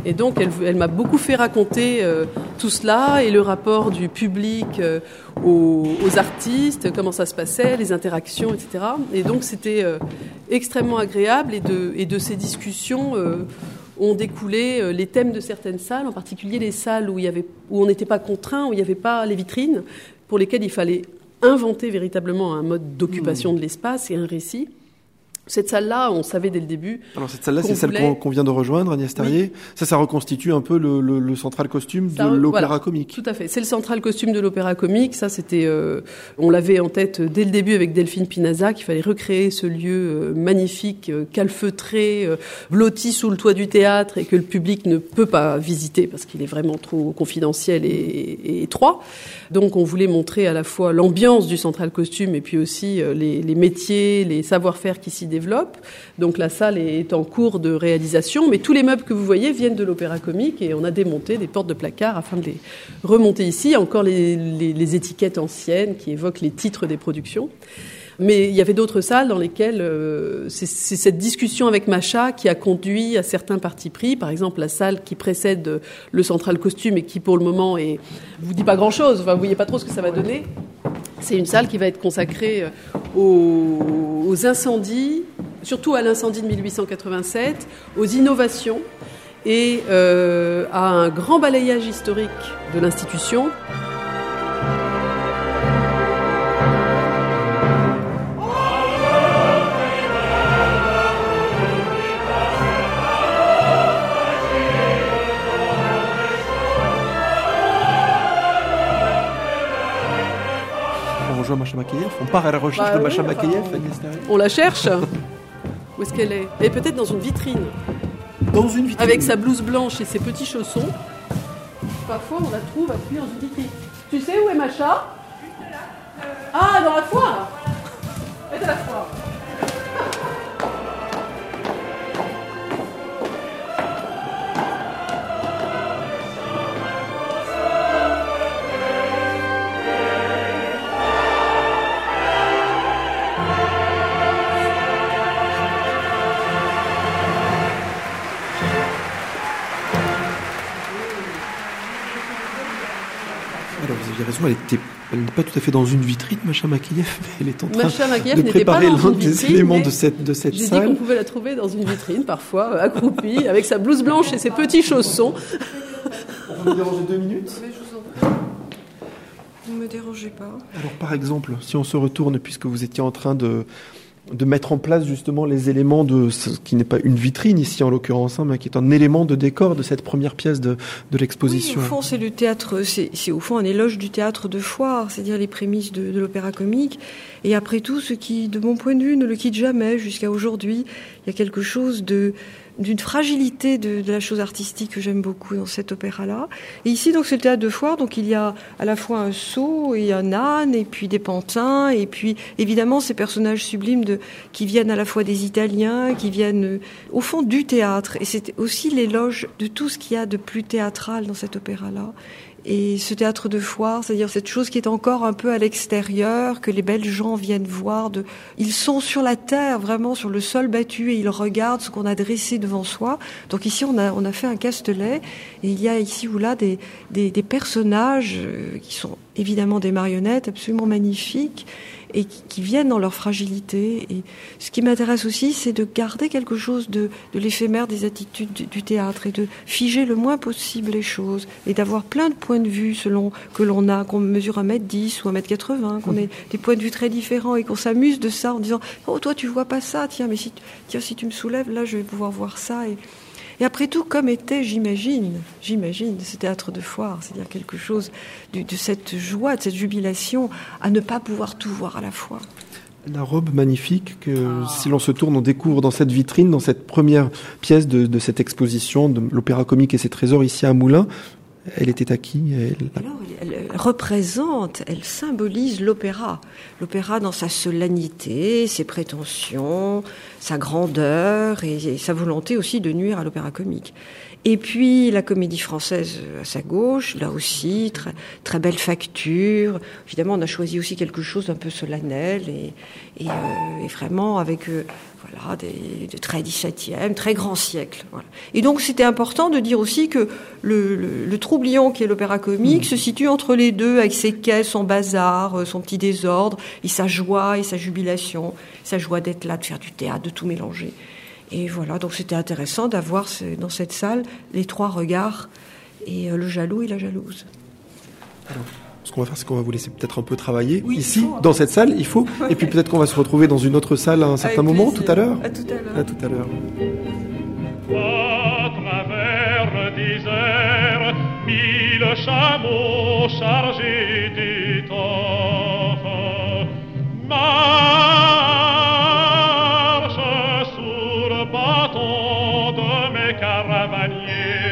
Et donc, elle m'a beaucoup fait raconter tout cela et le rapport du public aux artistes, comment ça se passait, les interactions, etc. Et donc, c'était extrêmement agréable et de ces discussions ont découlé les thèmes de certaines salles, en particulier les salles où on n'était pas contraint, où il n'y avait pas les vitrines, pour lesquelles il fallait inventer véritablement un mode d'occupation de l'espace et un récit. Cette salle-là, on savait dès le début. Alors cette salle-là, c'est celle qu'on vient de rejoindre, Agnès Terrier. Oui. Ça reconstitue un peu le central costume de l'opéra comique. Tout à fait. C'est le central costume de l'opéra comique. Ça, c'était, on l'avait en tête dès le début avec Delphine Pinaza, qu'il fallait recréer ce lieu magnifique, calfeutré, blotti sous le toit du théâtre et que le public ne peut pas visiter parce qu'il est vraiment trop confidentiel et étroit. Donc, on voulait montrer à la fois l'ambiance du central costume et puis aussi les métiers, les savoir-faire qui s'y développe. Donc la salle est en cours de réalisation, mais tous les meubles que vous voyez viennent de l'opéra comique et on a démonté des portes de placard afin de les remonter ici. Il y a encore les étiquettes anciennes qui évoquent les titres des productions. Mais il y avait d'autres salles dans lesquelles c'est cette discussion avec Macha qui a conduit à certains partis pris. Par exemple, la salle qui précède le central costume et qui pour le moment vous dit pas grand-chose, enfin vous voyez pas trop ce que ça va donner. C'est une salle qui va être consacrée aux incendies, surtout à l'incendie de 1887, aux innovations et à un grand balayage historique de l'institution. Macha Makiev. On part à la recherche de Macha Makiev, Agnès Terrier. On la cherche. Où est-ce qu'elle est ? Elle est peut-être dans une vitrine. Dans une vitrine. Avec sa blouse blanche et ses petits chaussons. Parfois, on la trouve appuyée dans une vitrine. Tu sais où est Macha ? Ah, dans la foire. Elle est à la foire. Alors vous aviez raison, elle n'est pas tout à fait dans une vitrine, Macha Makiev, mais elle est en train de préparer l'un des éléments de cette salle. J'ai dit qu'on pouvait la trouver dans une vitrine, parfois accroupie, avec sa blouse blanche et ses petits chaussons. On va me déranger 2 minutes. Mais je vous en prie. Vous ne me dérangez pas. Alors par exemple, si on se retourne, puisque vous étiez en train de mettre en place justement les éléments de ce qui n'est pas une vitrine ici en l'occurrence, mais qui est un élément de décor de cette première pièce de l'exposition. Oui, au fond, c'est le théâtre, c'est au fond un éloge du théâtre de foire, c'est-à-dire les prémices de l'opéra comique. Et après tout, ce qui, de mon point de vue, ne le quitte jamais jusqu'à aujourd'hui. Il y a quelque chose d'une fragilité de la chose artistique que j'aime beaucoup dans cet opéra-là. Et ici, donc, c'est le théâtre de foire, donc il y a à la fois un sceau et un âne, et puis des pantins, et puis, évidemment, ces personnages sublimes qui viennent à la fois des Italiens, qui viennent, au fond, du théâtre. Et c'est aussi l'éloge de tout ce qu'il y a de plus théâtral dans cet opéra-là. Et ce théâtre de foire, c'est-à-dire cette chose qui est encore un peu à l'extérieur, que les belles gens viennent voir. Ils sont sur la terre, vraiment sur le sol battu, et ils regardent ce qu'on a dressé devant soi. Donc ici, on a fait un Castelet, et il y a ici ou là des personnages qui sont évidemment des marionnettes absolument magnifiques, et qui viennent dans leur fragilité. Et ce qui m'intéresse aussi, c'est de garder quelque chose de l'éphémère des attitudes du théâtre, et de figer le moins possible les choses, et d'avoir plein de points de vue selon que l'on a, qu'on mesure 1m10 ou 1m80, qu'on ait des points de vue très différents, et qu'on s'amuse de ça en disant « Oh, toi, tu vois pas ça, tiens, mais si tu me soulèves, là, je vais pouvoir voir ça. » Et après tout, comme était, j'imagine, ce théâtre de foire, c'est-à-dire quelque chose de cette joie, de cette jubilation à ne pas pouvoir tout voir à la fois. La robe magnifique que, si l'on se tourne, on découvre dans cette vitrine, dans cette première pièce de cette exposition de l'opéra comique et ses trésors ici à Moulins. Elle était à qui ? Alors, elle représente, elle symbolise l'opéra. L'opéra dans sa solennité, ses prétentions, sa grandeur et sa volonté aussi de nuire à l'opéra comique. Et puis la Comédie Française à sa gauche, là aussi, très, très belle facture. Évidemment, on a choisi aussi quelque chose d'un peu solennel et vraiment avec Voilà, de très 17e, très grand siècle. Voilà. Et donc c'était important de dire aussi que le Troublion, qui est l'opéra comique, se situe entre les deux, avec ses caisses, son bazar, son petit désordre, et sa joie et sa jubilation, sa joie d'être là, de faire du théâtre, de tout mélanger. Et voilà, donc c'était intéressant d'avoir dans cette salle les trois regards, et le jaloux et la jalouse. Alors, ce qu'on va faire, c'est qu'on va vous laisser peut-être un peu travailler ici, dans cette salle, il faut. Et puis peut-être qu'on va se retrouver dans une autre salle à un certain moment, tout à l'heure. À tout à l'heure. À tout à l'heure. À travers le désert, 1000 chameaux chargés d'étoffes marchent sous le bâton de mes caravaniers.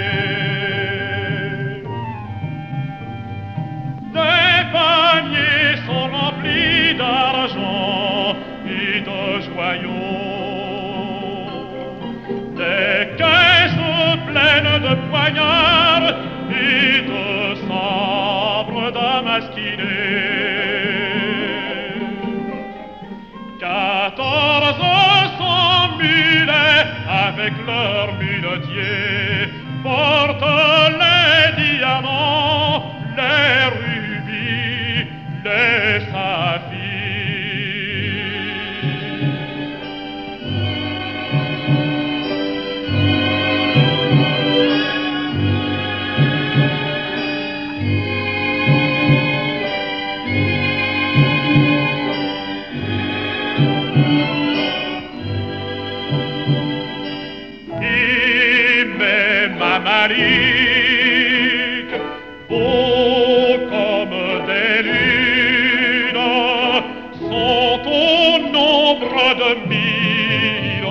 Sont remplis d'argent et de joyaux, des caisses pleines de poignards et de sabres damasquinés. 1400 mulets avec leurs muletiers portent les diamants, les rubis, les saphirs. Et mes mamaliques, beaux comme des lunes, sont au nombre de 1000,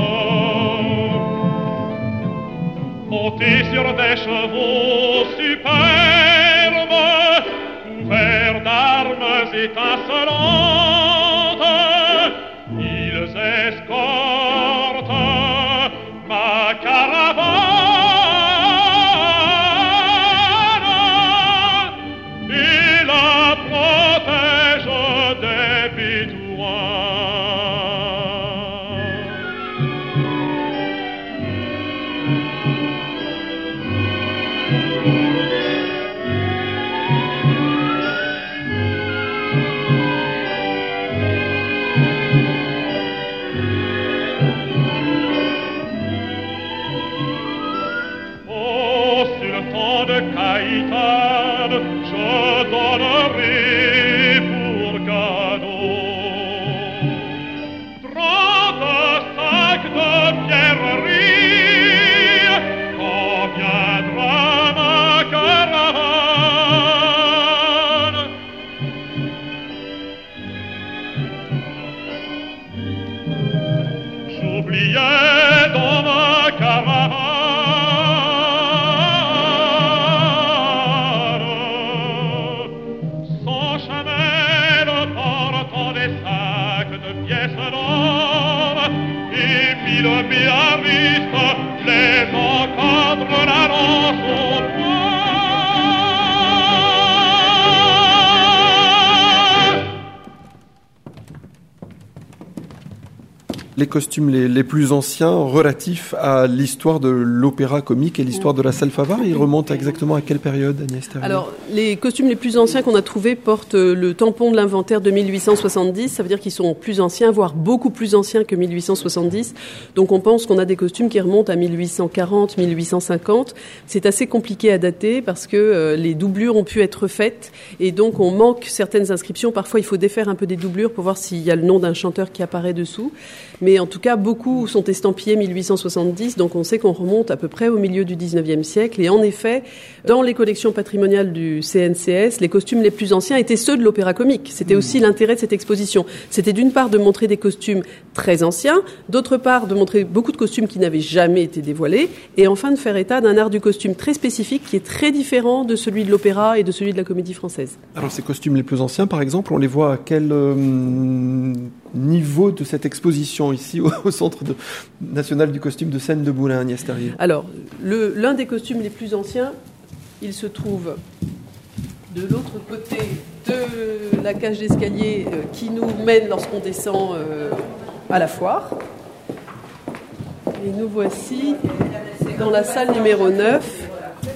montés sur des chevaux superbes, couverts d'armes étincelantes. Ils escortent ma caravane et la protègent des Bédouins. Au sultan de Caïtane, je donnerai pour cadeau 30 sacs de pierreries quand viendra ma caravane. J'oubliais dans ma caravane son chamelle portant des sacs de pièces d'or et puis le biarriste les encadre la lance au poing. Les costumes les plus anciens relatifs à l'histoire de l'opéra comique et l'histoire de la salle Favart, ils remontent exactement à quelle période, Agnès Terrier ? Alors, les costumes les plus anciens qu'on a trouvés portent le tampon de l'inventaire de 1870. Ça veut dire qu'ils sont plus anciens, voire beaucoup plus anciens que 1870. Donc, on pense qu'on a des costumes qui remontent à 1840, 1850. C'est assez compliqué à dater parce que les doublures ont pu être faites et donc on manque certaines inscriptions. Parfois, il faut défaire un peu des doublures pour voir s'il y a le nom d'un chanteur qui apparaît dessous. Mais en tout cas, beaucoup sont estampillés 1870, donc on sait qu'on remonte à peu près au milieu du 19e siècle. Et en effet, dans les collections patrimoniales du CNCS, les costumes les plus anciens étaient ceux de l'opéra comique. C'était aussi l'intérêt de cette exposition. C'était d'une part de montrer des costumes très anciens, d'autre part de montrer beaucoup de costumes qui n'avaient jamais été dévoilés, et enfin de faire état d'un art du costume très spécifique qui est très différent de celui de l'opéra et de celui de la comédie française. Alors ces costumes les plus anciens, par exemple, on les voit à quel niveau de cette exposition ici au Centre national du costume de scène de Moulins, Agnès Terrier? Alors, l'un des costumes les plus anciens, il se trouve de l'autre côté de la cage d'escalier qui nous mène lorsqu'on descend à la foire. Et nous voici dans la salle numéro 9,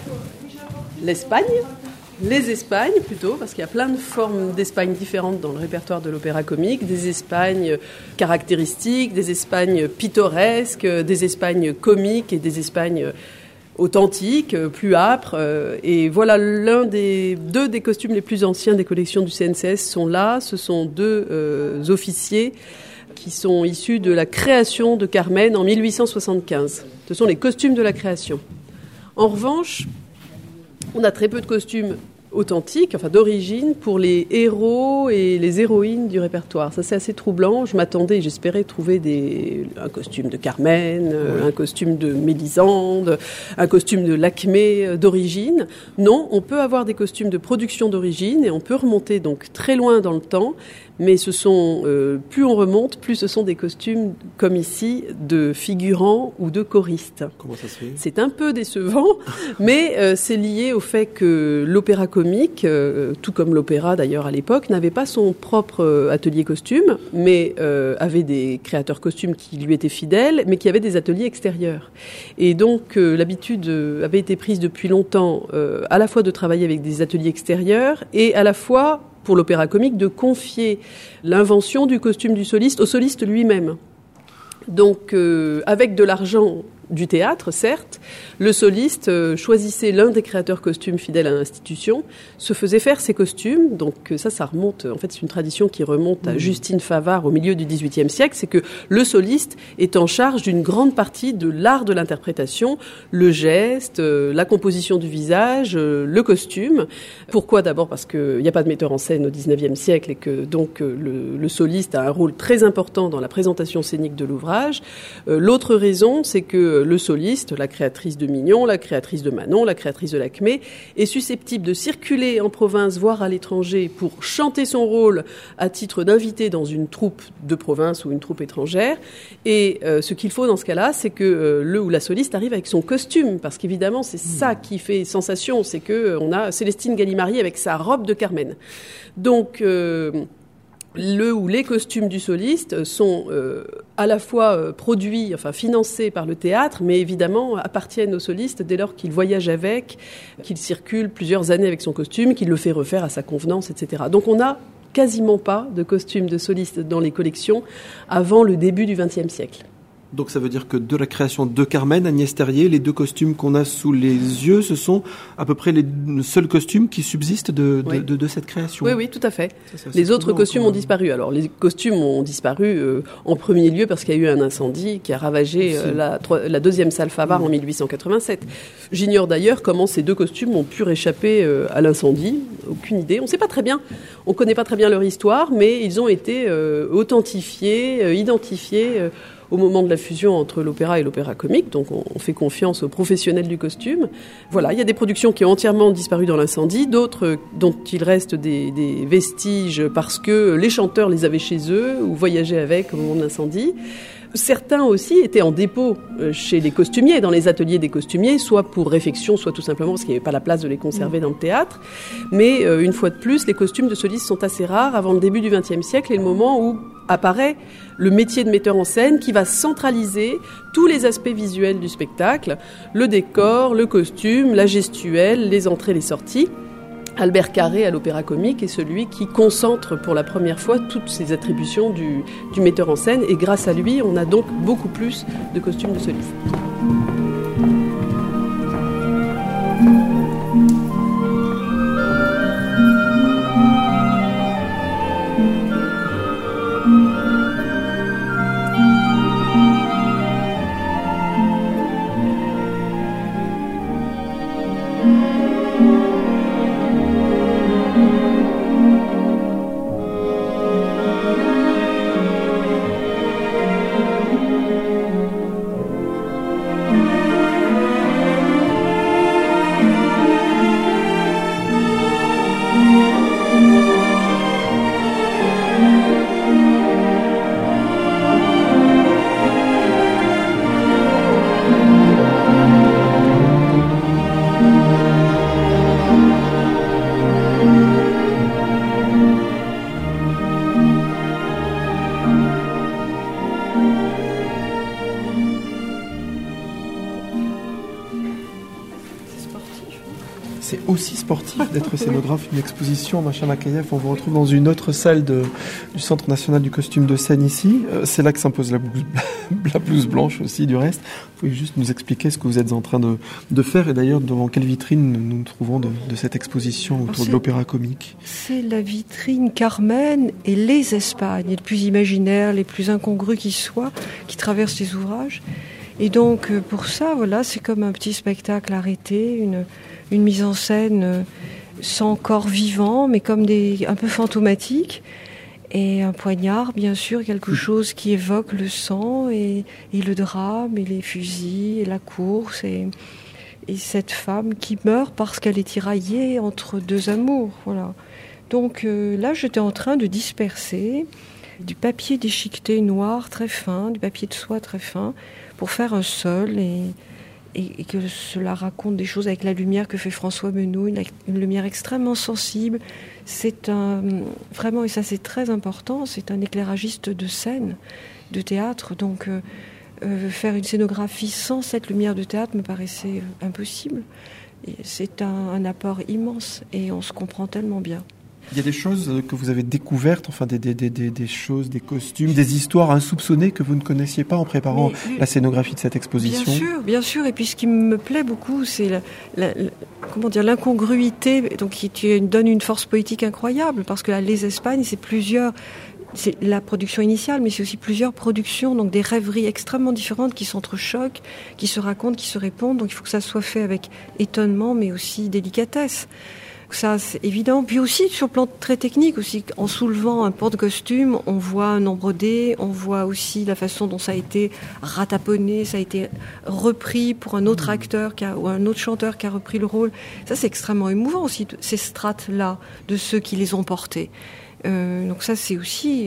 l'Espagne. Les Espagnes plutôt, parce qu'il y a plein de formes d'Espagne différentes dans le répertoire de l'opéra comique, des Espagnes caractéristiques, des Espagnes pittoresques, des Espagnes comiques et des Espagnes authentiques, plus âpres. Et voilà, deux des costumes les plus anciens des collections du CNCS sont là. Ce sont deux officiers qui sont issus de la création de Carmen en 1875. Ce sont les costumes de la création. En revanche, on a très peu de costumes authentiques, enfin d'origine, pour les héros et les héroïnes du répertoire. Ça, c'est assez troublant. Je m'attendais, j'espérais trouver un costume de Carmen, un costume de Mélisande, un costume de Lakmé d'origine. Non, on peut avoir des costumes de production d'origine et on peut remonter donc très loin dans le temps. Mais plus on remonte, plus ce sont des costumes, comme ici, de figurants ou de choristes. Comment ça se fait ? C'est un peu décevant, mais c'est lié au fait que l'opéra comique, tout comme l'opéra d'ailleurs à l'époque, n'avait pas son propre atelier costume, mais avait des créateurs costumes qui lui étaient fidèles, mais qui avaient des ateliers extérieurs. Et donc l'habitude avait été prise depuis longtemps, à la fois de travailler avec des ateliers extérieurs et à la fois, pour l'opéra comique, de confier l'invention du costume du soliste au soliste lui-même. Donc, avec de l'argent du théâtre, certes, le soliste choisissait l'un des créateurs costumes fidèles à l'institution, se faisait faire ses costumes. Donc ça remonte, en fait c'est une tradition qui remonte à Justine Favart au milieu du XVIIIe siècle, c'est que le soliste est en charge d'une grande partie de l'art de l'interprétation, le geste, la composition du visage, le costume. Pourquoi ? D'abord parce qu'il n'y a pas de metteur en scène au XIXe siècle et que donc le soliste a un rôle très important dans la présentation scénique de l'ouvrage. L'autre raison, c'est que le soliste, la créatrice de Mignon, la créatrice de Manon, la créatrice de Lakmé, est susceptible de circuler en province, voire à l'étranger, pour chanter son rôle à titre d'invité dans une troupe de province ou une troupe étrangère. Et ce qu'il faut dans ce cas-là, c'est que le ou la soliste arrive avec son costume, parce qu'évidemment, c'est ça qui fait sensation, c'est qu'on a Célestine Gallimari avec sa robe de Carmen. Donc, le ou les costumes du soliste sont à la fois produits, enfin financés par le théâtre, mais évidemment appartiennent au soliste dès lors qu'il voyage avec, qu'il circule plusieurs années avec son costume, qu'il le fait refaire à sa convenance, etc. Donc on n'a quasiment pas de costumes de soliste dans les collections avant le début du XXe siècle. Donc ça veut dire que de la création de Carmen, Agnès Terrier, les deux costumes qu'on a sous les yeux, ce sont à peu près les seuls costumes qui subsistent de cette création. Oui, tout à fait. Les autres costumes ont disparu. Alors les costumes ont disparu en premier lieu parce qu'il y a eu un incendie qui a ravagé la deuxième salle Favart en 1887. J'ignore d'ailleurs comment ces deux costumes ont pu réchapper à l'incendie. Aucune idée. On ne sait pas très bien. On ne connaît pas très bien leur histoire, mais ils ont été authentifiés, identifiés au moment de la fusion entre l'opéra et l'opéra comique, donc on fait confiance aux professionnels du costume. Voilà, il y a des productions qui ont entièrement disparu dans l'incendie, d'autres dont il reste des vestiges parce que les chanteurs les avaient chez eux ou voyageaient avec au moment de l'incendie. Certains aussi étaient en dépôt chez les costumiers, dans les ateliers des costumiers, soit pour réfection, soit tout simplement parce qu'il n'y avait pas la place de les conserver dans le théâtre. Mais une fois de plus, les costumes de solistes sont assez rares avant le début du XXe siècle et le moment où apparaît le métier de metteur en scène qui va centraliser tous les aspects visuels du spectacle, le décor, le costume, la gestuelle, les entrées, les sorties. Albert Carré à l'Opéra Comique est celui qui concentre pour la première fois toutes ces attributions du metteur en scène et grâce à lui, on a donc beaucoup plus de costumes de solistes. C'est aussi sportif d'être scénographe, une exposition, Macha Makayev. On vous retrouve dans une autre salle du Centre national du costume de scène ici. C'est là que s'impose la blouse blanche aussi du reste. Vous pouvez juste nous expliquer ce que vous êtes en train de faire et d'ailleurs devant quelle vitrine nous nous trouvons de cette exposition autour de l'opéra comique. C'est la vitrine Carmen et les Espagnes, les plus imaginaires, les plus incongrus qui soient, qui traversent les ouvrages. Et donc pour ça, voilà, c'est comme un petit spectacle arrêté, une mise en scène sans corps vivant, mais comme un peu fantomatique. Et un poignard, bien sûr, quelque chose qui évoque le sang et le drame et les fusils et la course et cette femme qui meurt parce qu'elle est tiraillée entre deux amours. Voilà. Donc là, j'étais en train de disperser du papier déchiqueté noir très fin, du papier de soie très fin, pour faire un sol et que cela raconte des choses avec la lumière que fait François Meneau, une lumière extrêmement sensible. C'est vraiment, et ça c'est très important, c'est un éclairagiste de scène, de théâtre, donc faire une scénographie sans cette lumière de théâtre me paraissait impossible. Et c'est un apport immense et on se comprend tellement bien. Il y a des choses que vous avez découvertes, enfin des choses, des costumes, des histoires insoupçonnées que vous ne connaissiez pas en préparant la scénographie de cette exposition. Bien sûr. Et puis ce qui me plaît beaucoup, c'est l'incongruité, donc qui donne une force poétique incroyable, parce que Les Espagnes, c'est la production initiale, mais c'est aussi plusieurs productions, donc des rêveries extrêmement différentes qui s'entrechoquent, qui se racontent, qui se répondent. Donc il faut que ça soit fait avec étonnement, mais aussi délicatesse. Ça, c'est évident. Puis aussi, sur le plan très technique, aussi, en soulevant un porte-costume, on voit un nom brodé, on voit aussi la façon dont ça a été rataponné, ça a été repris pour un autre acteur ou un autre chanteur qui a repris le rôle. Ça, c'est extrêmement émouvant aussi, ces strates-là, de ceux qui les ont portés. Donc ça, c'est aussi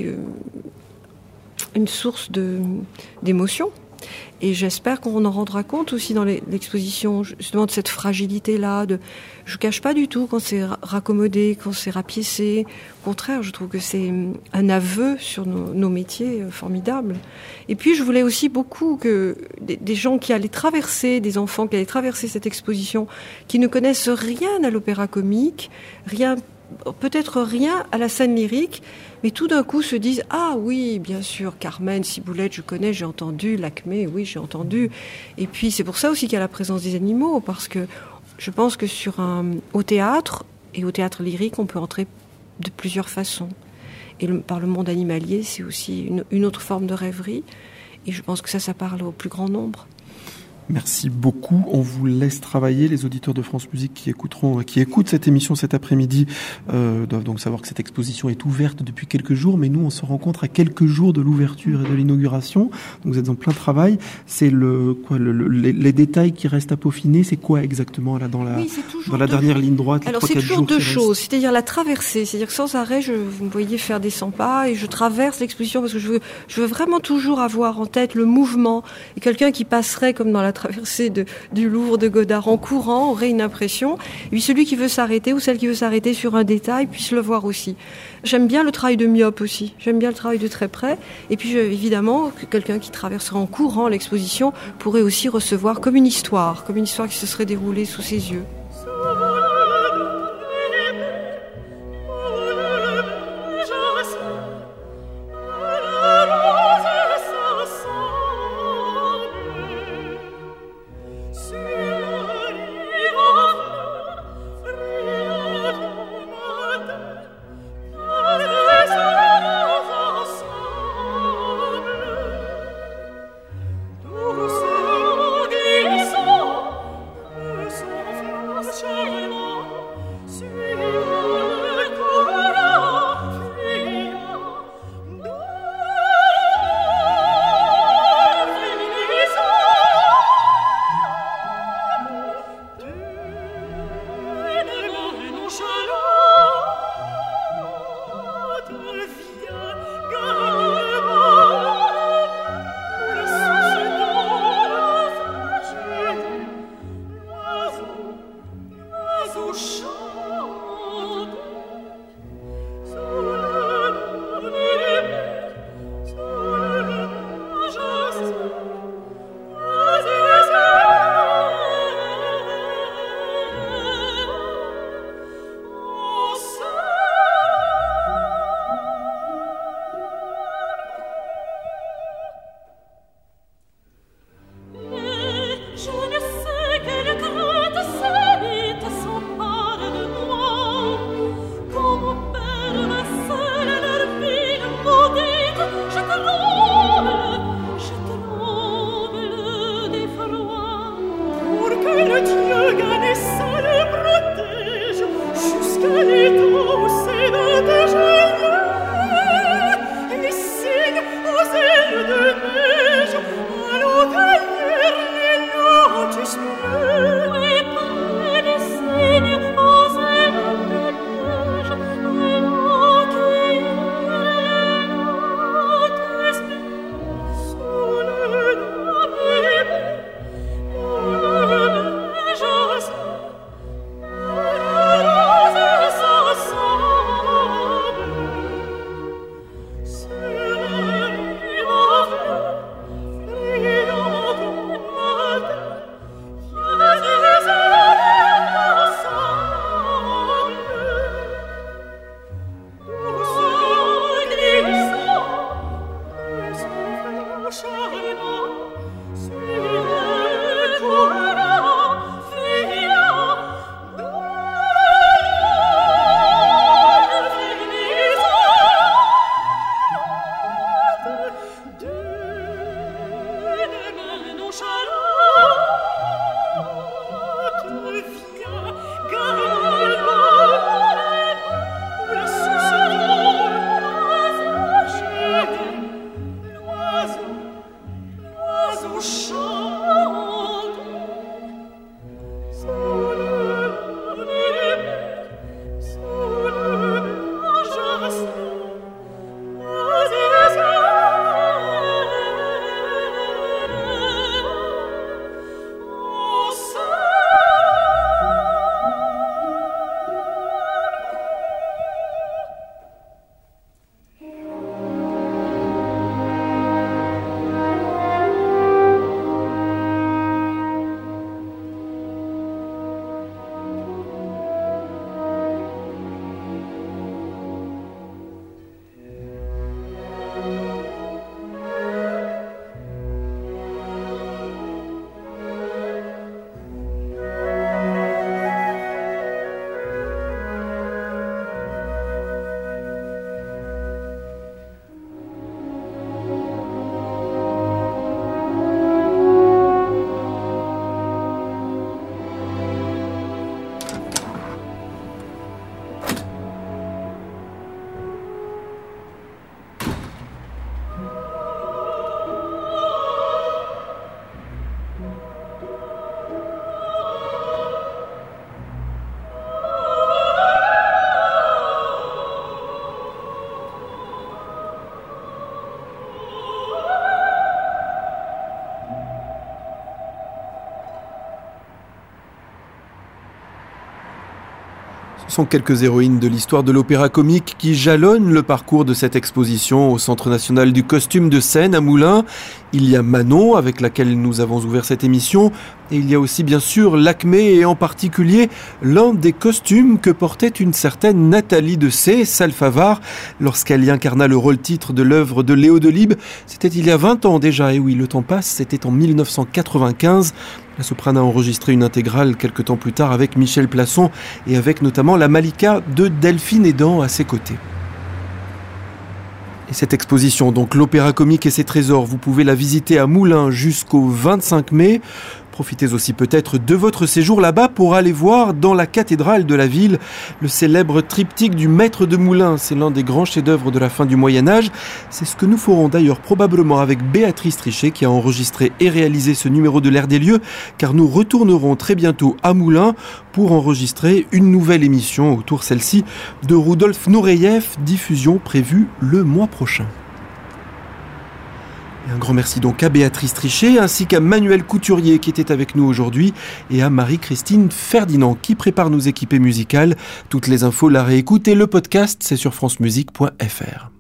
une source d'émotion. Et j'espère qu'on en rendra compte aussi dans l'exposition, justement, de cette fragilité-là. Je ne cache pas du tout quand c'est raccommodé, quand c'est rapiécé. Au contraire, je trouve que c'est un aveu sur nos métiers formidables. Et puis, je voulais aussi beaucoup que des gens qui allaient traverser, des enfants qui allaient traverser cette exposition, qui ne connaissent rien à l'opéra comique, peut-être rien à la scène lyrique, mais tout d'un coup se disent « Ah oui, bien sûr, Carmen, Ciboulette, je connais, j'ai entendu, Lacmé, oui, j'ai entendu. » Et puis c'est pour ça aussi qu'il y a la présence des animaux, parce que je pense que au théâtre, et au théâtre lyrique, on peut entrer de plusieurs façons. Et par le monde animalier, c'est aussi une autre forme de rêverie, et je pense que ça parle au plus grand nombre. Merci beaucoup. On vous laisse travailler. Les auditeurs de France Musique qui écoutent cette émission cet après-midi doivent donc savoir que cette exposition est ouverte depuis quelques jours, mais nous, on se rencontre à quelques jours de l'ouverture et de l'inauguration. Donc vous êtes en plein travail. C'est les détails qui restent à peaufiner. C'est quoi exactement là dans la dernière ligne droite? Alors c'est toujours deux choses. C'est-à-dire la traversée. C'est-à-dire que sans arrêt, vous me voyez faire des 100 pas et je traverse l'exposition parce que je veux vraiment toujours avoir en tête le mouvement. Et quelqu'un qui passerait comme dans la traversée du Louvre de Godard en courant aurait une impression. Et puis celui qui veut s'arrêter ou celle qui veut s'arrêter sur un détail puisse le voir aussi. J'aime bien le travail de myope aussi. J'aime bien le travail de très près. Et puis évidemment, quelqu'un qui traverserait en courant l'exposition pourrait aussi recevoir comme une histoire qui se serait déroulée sous ses yeux. Ce sont quelques héroïnes de l'histoire de l'opéra comique qui jalonnent le parcours de cette exposition au Centre national du costume de Seine à Moulins. Il y a Manon, avec laquelle nous avons ouvert cette émission, et il y a aussi bien sûr l'Acmé, et en particulier l'un des costumes que portait une certaine Nathalie Dessay, Salfavard, lorsqu'elle y incarna le rôle-titre de l'œuvre de Léo Delibes. C'était il y a 20 ans déjà, et oui, le temps passe, c'était en 1995. La soprane a enregistré une intégrale quelques temps plus tard avec Michel Plasson et avec notamment la Malika de Delphine Edan à ses côtés. Et cette exposition, donc l'opéra comique et ses trésors, vous pouvez la visiter à Moulins jusqu'au 25 mai. Profitez aussi peut-être de votre séjour là-bas pour aller voir dans la cathédrale de la ville le célèbre triptyque du Maître de Moulins. C'est l'un des grands chefs-d'œuvre de la fin du Moyen-Âge. C'est ce que nous ferons d'ailleurs probablement avec Béatrice Trichet qui a enregistré et réalisé ce numéro de l'Air des Lieux, car nous retournerons très bientôt à Moulins pour enregistrer une nouvelle émission autour celle-ci de Rudolf Nureyev, diffusion prévue le mois prochain. Et un grand merci donc à Béatrice Trichet ainsi qu'à Manuel Couturier qui était avec nous aujourd'hui et à Marie-Christine Ferdinand qui prépare nos équipées musicales. Toutes les infos, la réécoute et le podcast, c'est sur francemusique.fr.